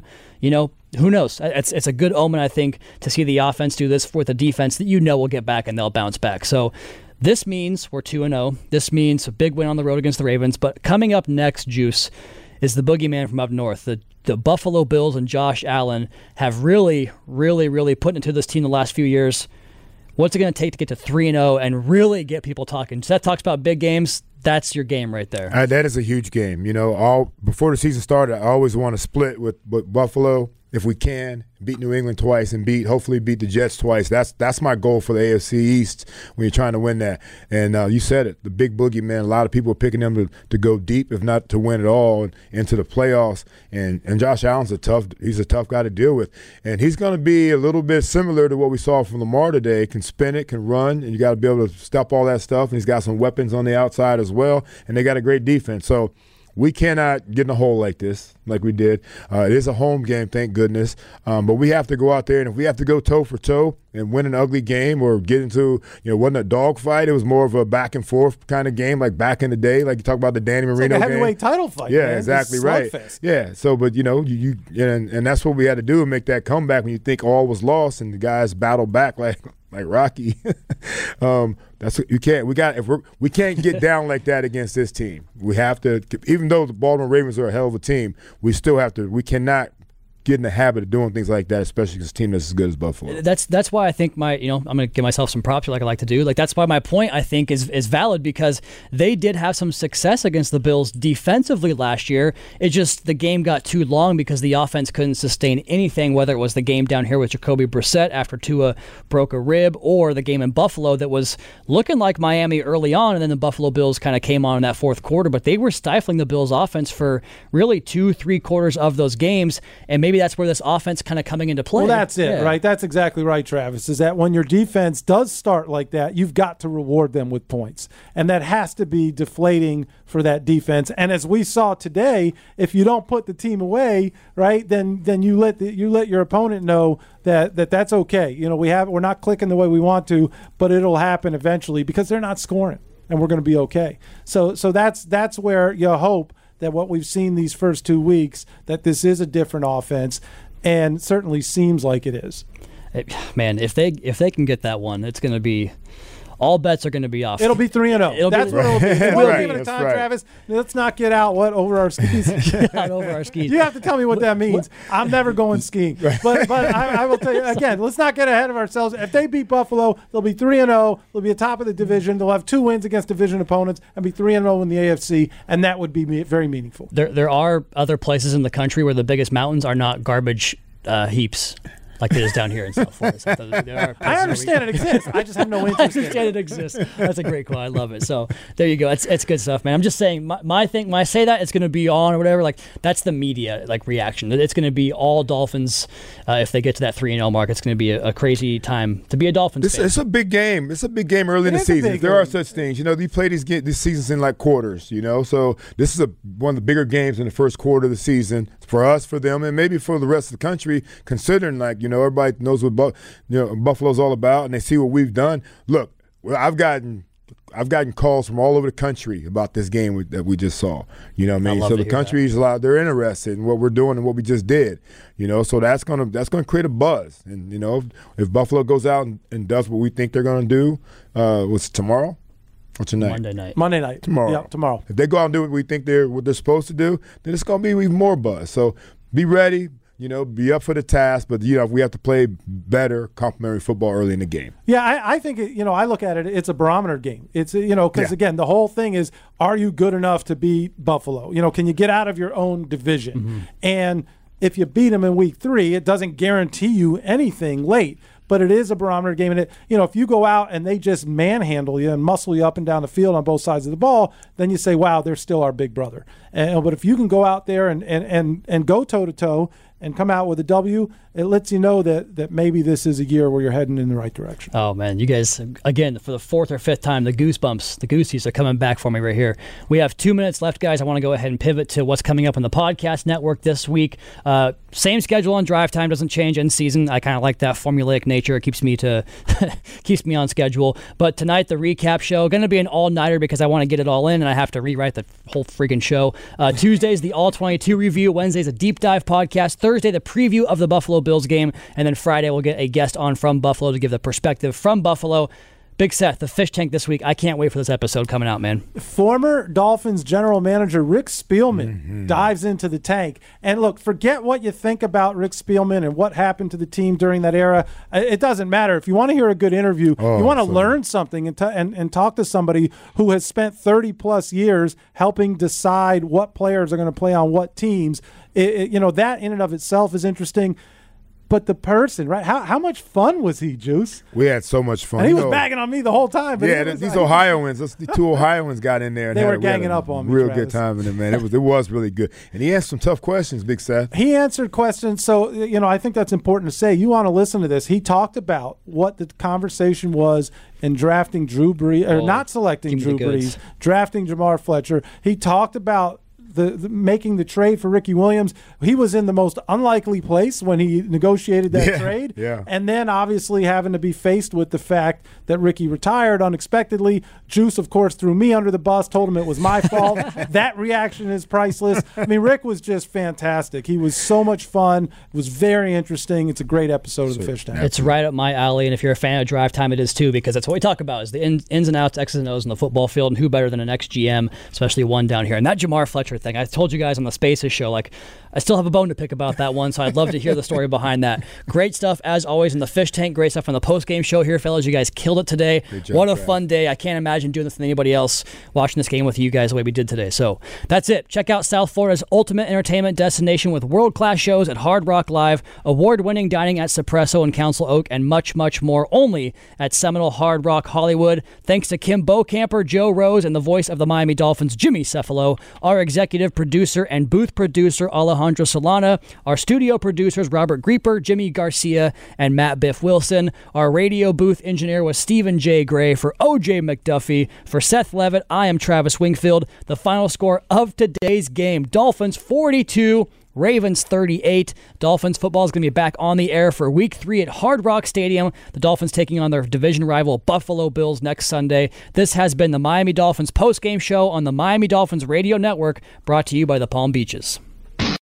who knows? It's a good omen, I think, to see the offense do this with a defense that will get back and they'll bounce back. So this means we're 2-0. This means a big win on the road against the Ravens. But coming up next, Juice, is the boogeyman from up north. The Buffalo Bills and Josh Allen have really, really, really put into this team the last few years. What's it going to take to get to 3-0 and really get people talking? Seth talks about big games. That's your game right there. That is a huge game. Before the season started, I always want to split with Buffalo if we can, beat New England twice and hopefully beat the Jets twice. That's my goal for the AFC East when you're trying to win that. And you said it, the big boogeyman. A lot of people are picking them to go deep, if not to win it all, and into the playoffs. And Josh Allen's he's a tough guy to deal with. And he's going to be a little bit similar to what we saw from Lamar today. Can spin it, can run, and you got to be able to stop all that stuff. And he's got some weapons on the outside as well. And they got a great defense. So we cannot get in a hole like this, like we did. It is a home game, thank goodness. But we have to go out there, and if we have to go toe for toe and win an ugly game or get into, wasn't a dogfight. It was more of a back and forth kind of game, like back in the day, like you talk about the Danny Marino like a heavyweight title fight. Yeah, man. exactly right. Yeah. So, but and that's what we had to do, make that comeback when you think all was lost, and the guys battle back like Rocky. That's what you can't. We can't get down like that against this team. We have to, even though the Baltimore Ravens are a hell of a team, we still have to. We cannot get in the habit of doing things like that, especially against a team that's as good as Buffalo. That's why I think I'm going to give myself some props like I like to do. Like, that's why my point, I think, is valid, because they did have some success against the Bills defensively last year. It just, the game got too long because the offense couldn't sustain anything, whether it was the game down here with Jacoby Brissett after Tua broke a rib, or the game in Buffalo that was looking like Miami early on, and then the Buffalo Bills kind of came on in that fourth quarter, but they were stifling the Bills offense for really 2-3 quarters of those games, and maybe that's where this offense kind of coming into play. Well, that's it, right? That's exactly right, Travis, is that when your defense does start like that, you've got to reward them with points. And that has to be deflating for that defense. And as we saw today, if you don't put the team away, right, then you let your opponent know that's okay. We're not clicking the way we want to, but it'll happen eventually because they're not scoring, and we're going to be okay. So that's where you hope that what we've seen these first 2 weeks, that this is a different offense, and certainly seems like it is. Man, if they can get that one, it's going to be, all bets are going to be off. It'll be 3-0. That's what it'll be. We'll give it a time, Travis. Let's not get out over our skis. Over our skis. You have to tell me what that means. I'm never going skiing. But I will tell you, again, let's not get ahead of ourselves. If they beat Buffalo, they'll be 3-0. They'll be atop of the division. They'll have 2 wins against division opponents and be 3-0 in the AFC, and that would be very meaningful. There are other places in the country where the biggest mountains are not garbage heaps. like it is down here in South Florida. So there are I understand it exists. I just have no interest. I understand it exists. That's a great quote. I love it. So there you go. It's good stuff, man. I'm just saying my thing. When I say that, it's going to be on or whatever. Like that's the media like reaction. It's going to be all Dolphins if they get to that 3-0 mark. It's going to be a crazy time to be a Dolphins fan. It's a big game. It's a big game early in the season. There are such things. You know, you play these seasons in like quarters. You know, so this is one of the bigger games in the first quarter of the season for us, for them, and maybe for the rest of the country. Considering like everybody knows what Buffalo's all about, and they see what we've done. Look, I've gotten calls from all over the country about this game that we just saw. You know what I mean? So the country's they're interested in what we're doing and what we just did. You know, so that's gonna create a buzz. And if Buffalo goes out and does what we think they're gonna do, what's tomorrow? Or tonight? Monday night. Tomorrow. Yeah, tomorrow. If they go out and do what we think what they're supposed to do, then it's gonna be even more buzz. So be ready. Be up for the task, but we have to play better complementary football early in the game. Yeah, I think I look at it. It's a barometer game. It's because again, the whole thing is, are you good enough to beat Buffalo? Can you get out of your own division? Mm-hmm. And if you beat them in week 3, it doesn't guarantee you anything late. But it is a barometer game, and if you go out and they just manhandle you and muscle you up and down the field on both sides of the ball, then you say, wow, they're still our big brother. But if you can go out there and go toe to toe and come out with a W, it lets you know that maybe this is a year where you're heading in the right direction. Oh, man. You guys, again, for the 4th or 5th time, the goosebumps, the goosies are coming back for me right here. We have 2 minutes left, guys. I want to go ahead and pivot to what's coming up on the podcast network this week. Same schedule on drive time, doesn't change in season. I kind of like that formulaic nature. It keeps me keeps me on schedule. But tonight, the recap show, going to be an all-nighter because I want to get it all in, and I have to rewrite the whole freaking show. Tuesday's the All-22 review. Wednesday's a deep dive podcast. Thursday, the preview of the Buffalo Bills game. And then Friday, we'll get a guest on from Buffalo to give the perspective from Buffalo. Big Seth, the fish tank this week. I can't wait for this episode coming out, man. Former Dolphins general manager Rick Spielman dives into the tank. And look, forget what you think about Rick Spielman and what happened to the team during that era. It doesn't matter. If you want to hear a good interview, you want to learn something and talk to somebody who has spent 30-plus years helping decide what players are going to play on what teams, that in and of itself is interesting. But the person, right? How much fun was he, Juice? We had so much fun. And he was bagging on me the whole time. But these Ohioans, the 2 Ohioans got in there. And they were ganging up on me. Real good time in it, man. It was really good. And he asked some tough questions, Big Seth. He answered questions. So, I think that's important to say. You want to listen to this. He talked about what the conversation was in drafting Drew Brees, or not selecting Drew Brees, drafting Jamar Fletcher. He talked about the making the trade for Ricky Williams. He was in the most unlikely place when he negotiated that trade. Yeah. And then obviously having to be faced with the fact that Ricky retired unexpectedly. Juice, of course, threw me under the bus, told him it was my fault. That reaction is priceless. I mean, Rick was just fantastic. He was so much fun. It was very interesting. It's a great episode of the Fish Tank. It's right up my alley, and if you're a fan of Drive Time, it is too, because that's what we talk about, is the ins and outs, X's and O's in the football field, and who better than an ex-GM, especially one down here. And that Jamar Fletcher thing, I told you guys on the Spaces show, I still have a bone to pick about that one, so I'd love to hear the story behind that. Great stuff, as always, in the Fish Tank. Great stuff on the post-game show here, fellas. You guys killed it today. What a fun day. I can't imagine doing this with anybody else, watching this game with you guys the way we did today. So that's it. Check out South Florida's ultimate entertainment destination with world-class shows at Hard Rock Live, award-winning dining at Suppresso and Council Oak, and much, much more, only at Seminole Hard Rock Hollywood. Thanks to Kim Bocamper, Joe Rose, and the voice of the Miami Dolphins, Jimmy Cefalo, our executive producer and booth producer, Alejandro Solana, our studio producers, Robert Grieper, Jimmy Garcia, and Matt Biff Wilson. Our radio booth engineer was Stephen J. Gray. For O.J. McDuffie, for Seth Levitt, I am Travis Wingfield. The final score of today's game, Dolphins 42, Ravens 38. Dolphins football is going to be back on the air for Week 3 at Hard Rock Stadium. The Dolphins taking on their division rival Buffalo Bills next Sunday. This has been the Miami Dolphins postgame show on the Miami Dolphins Radio Network, brought to you by the Palm Beaches.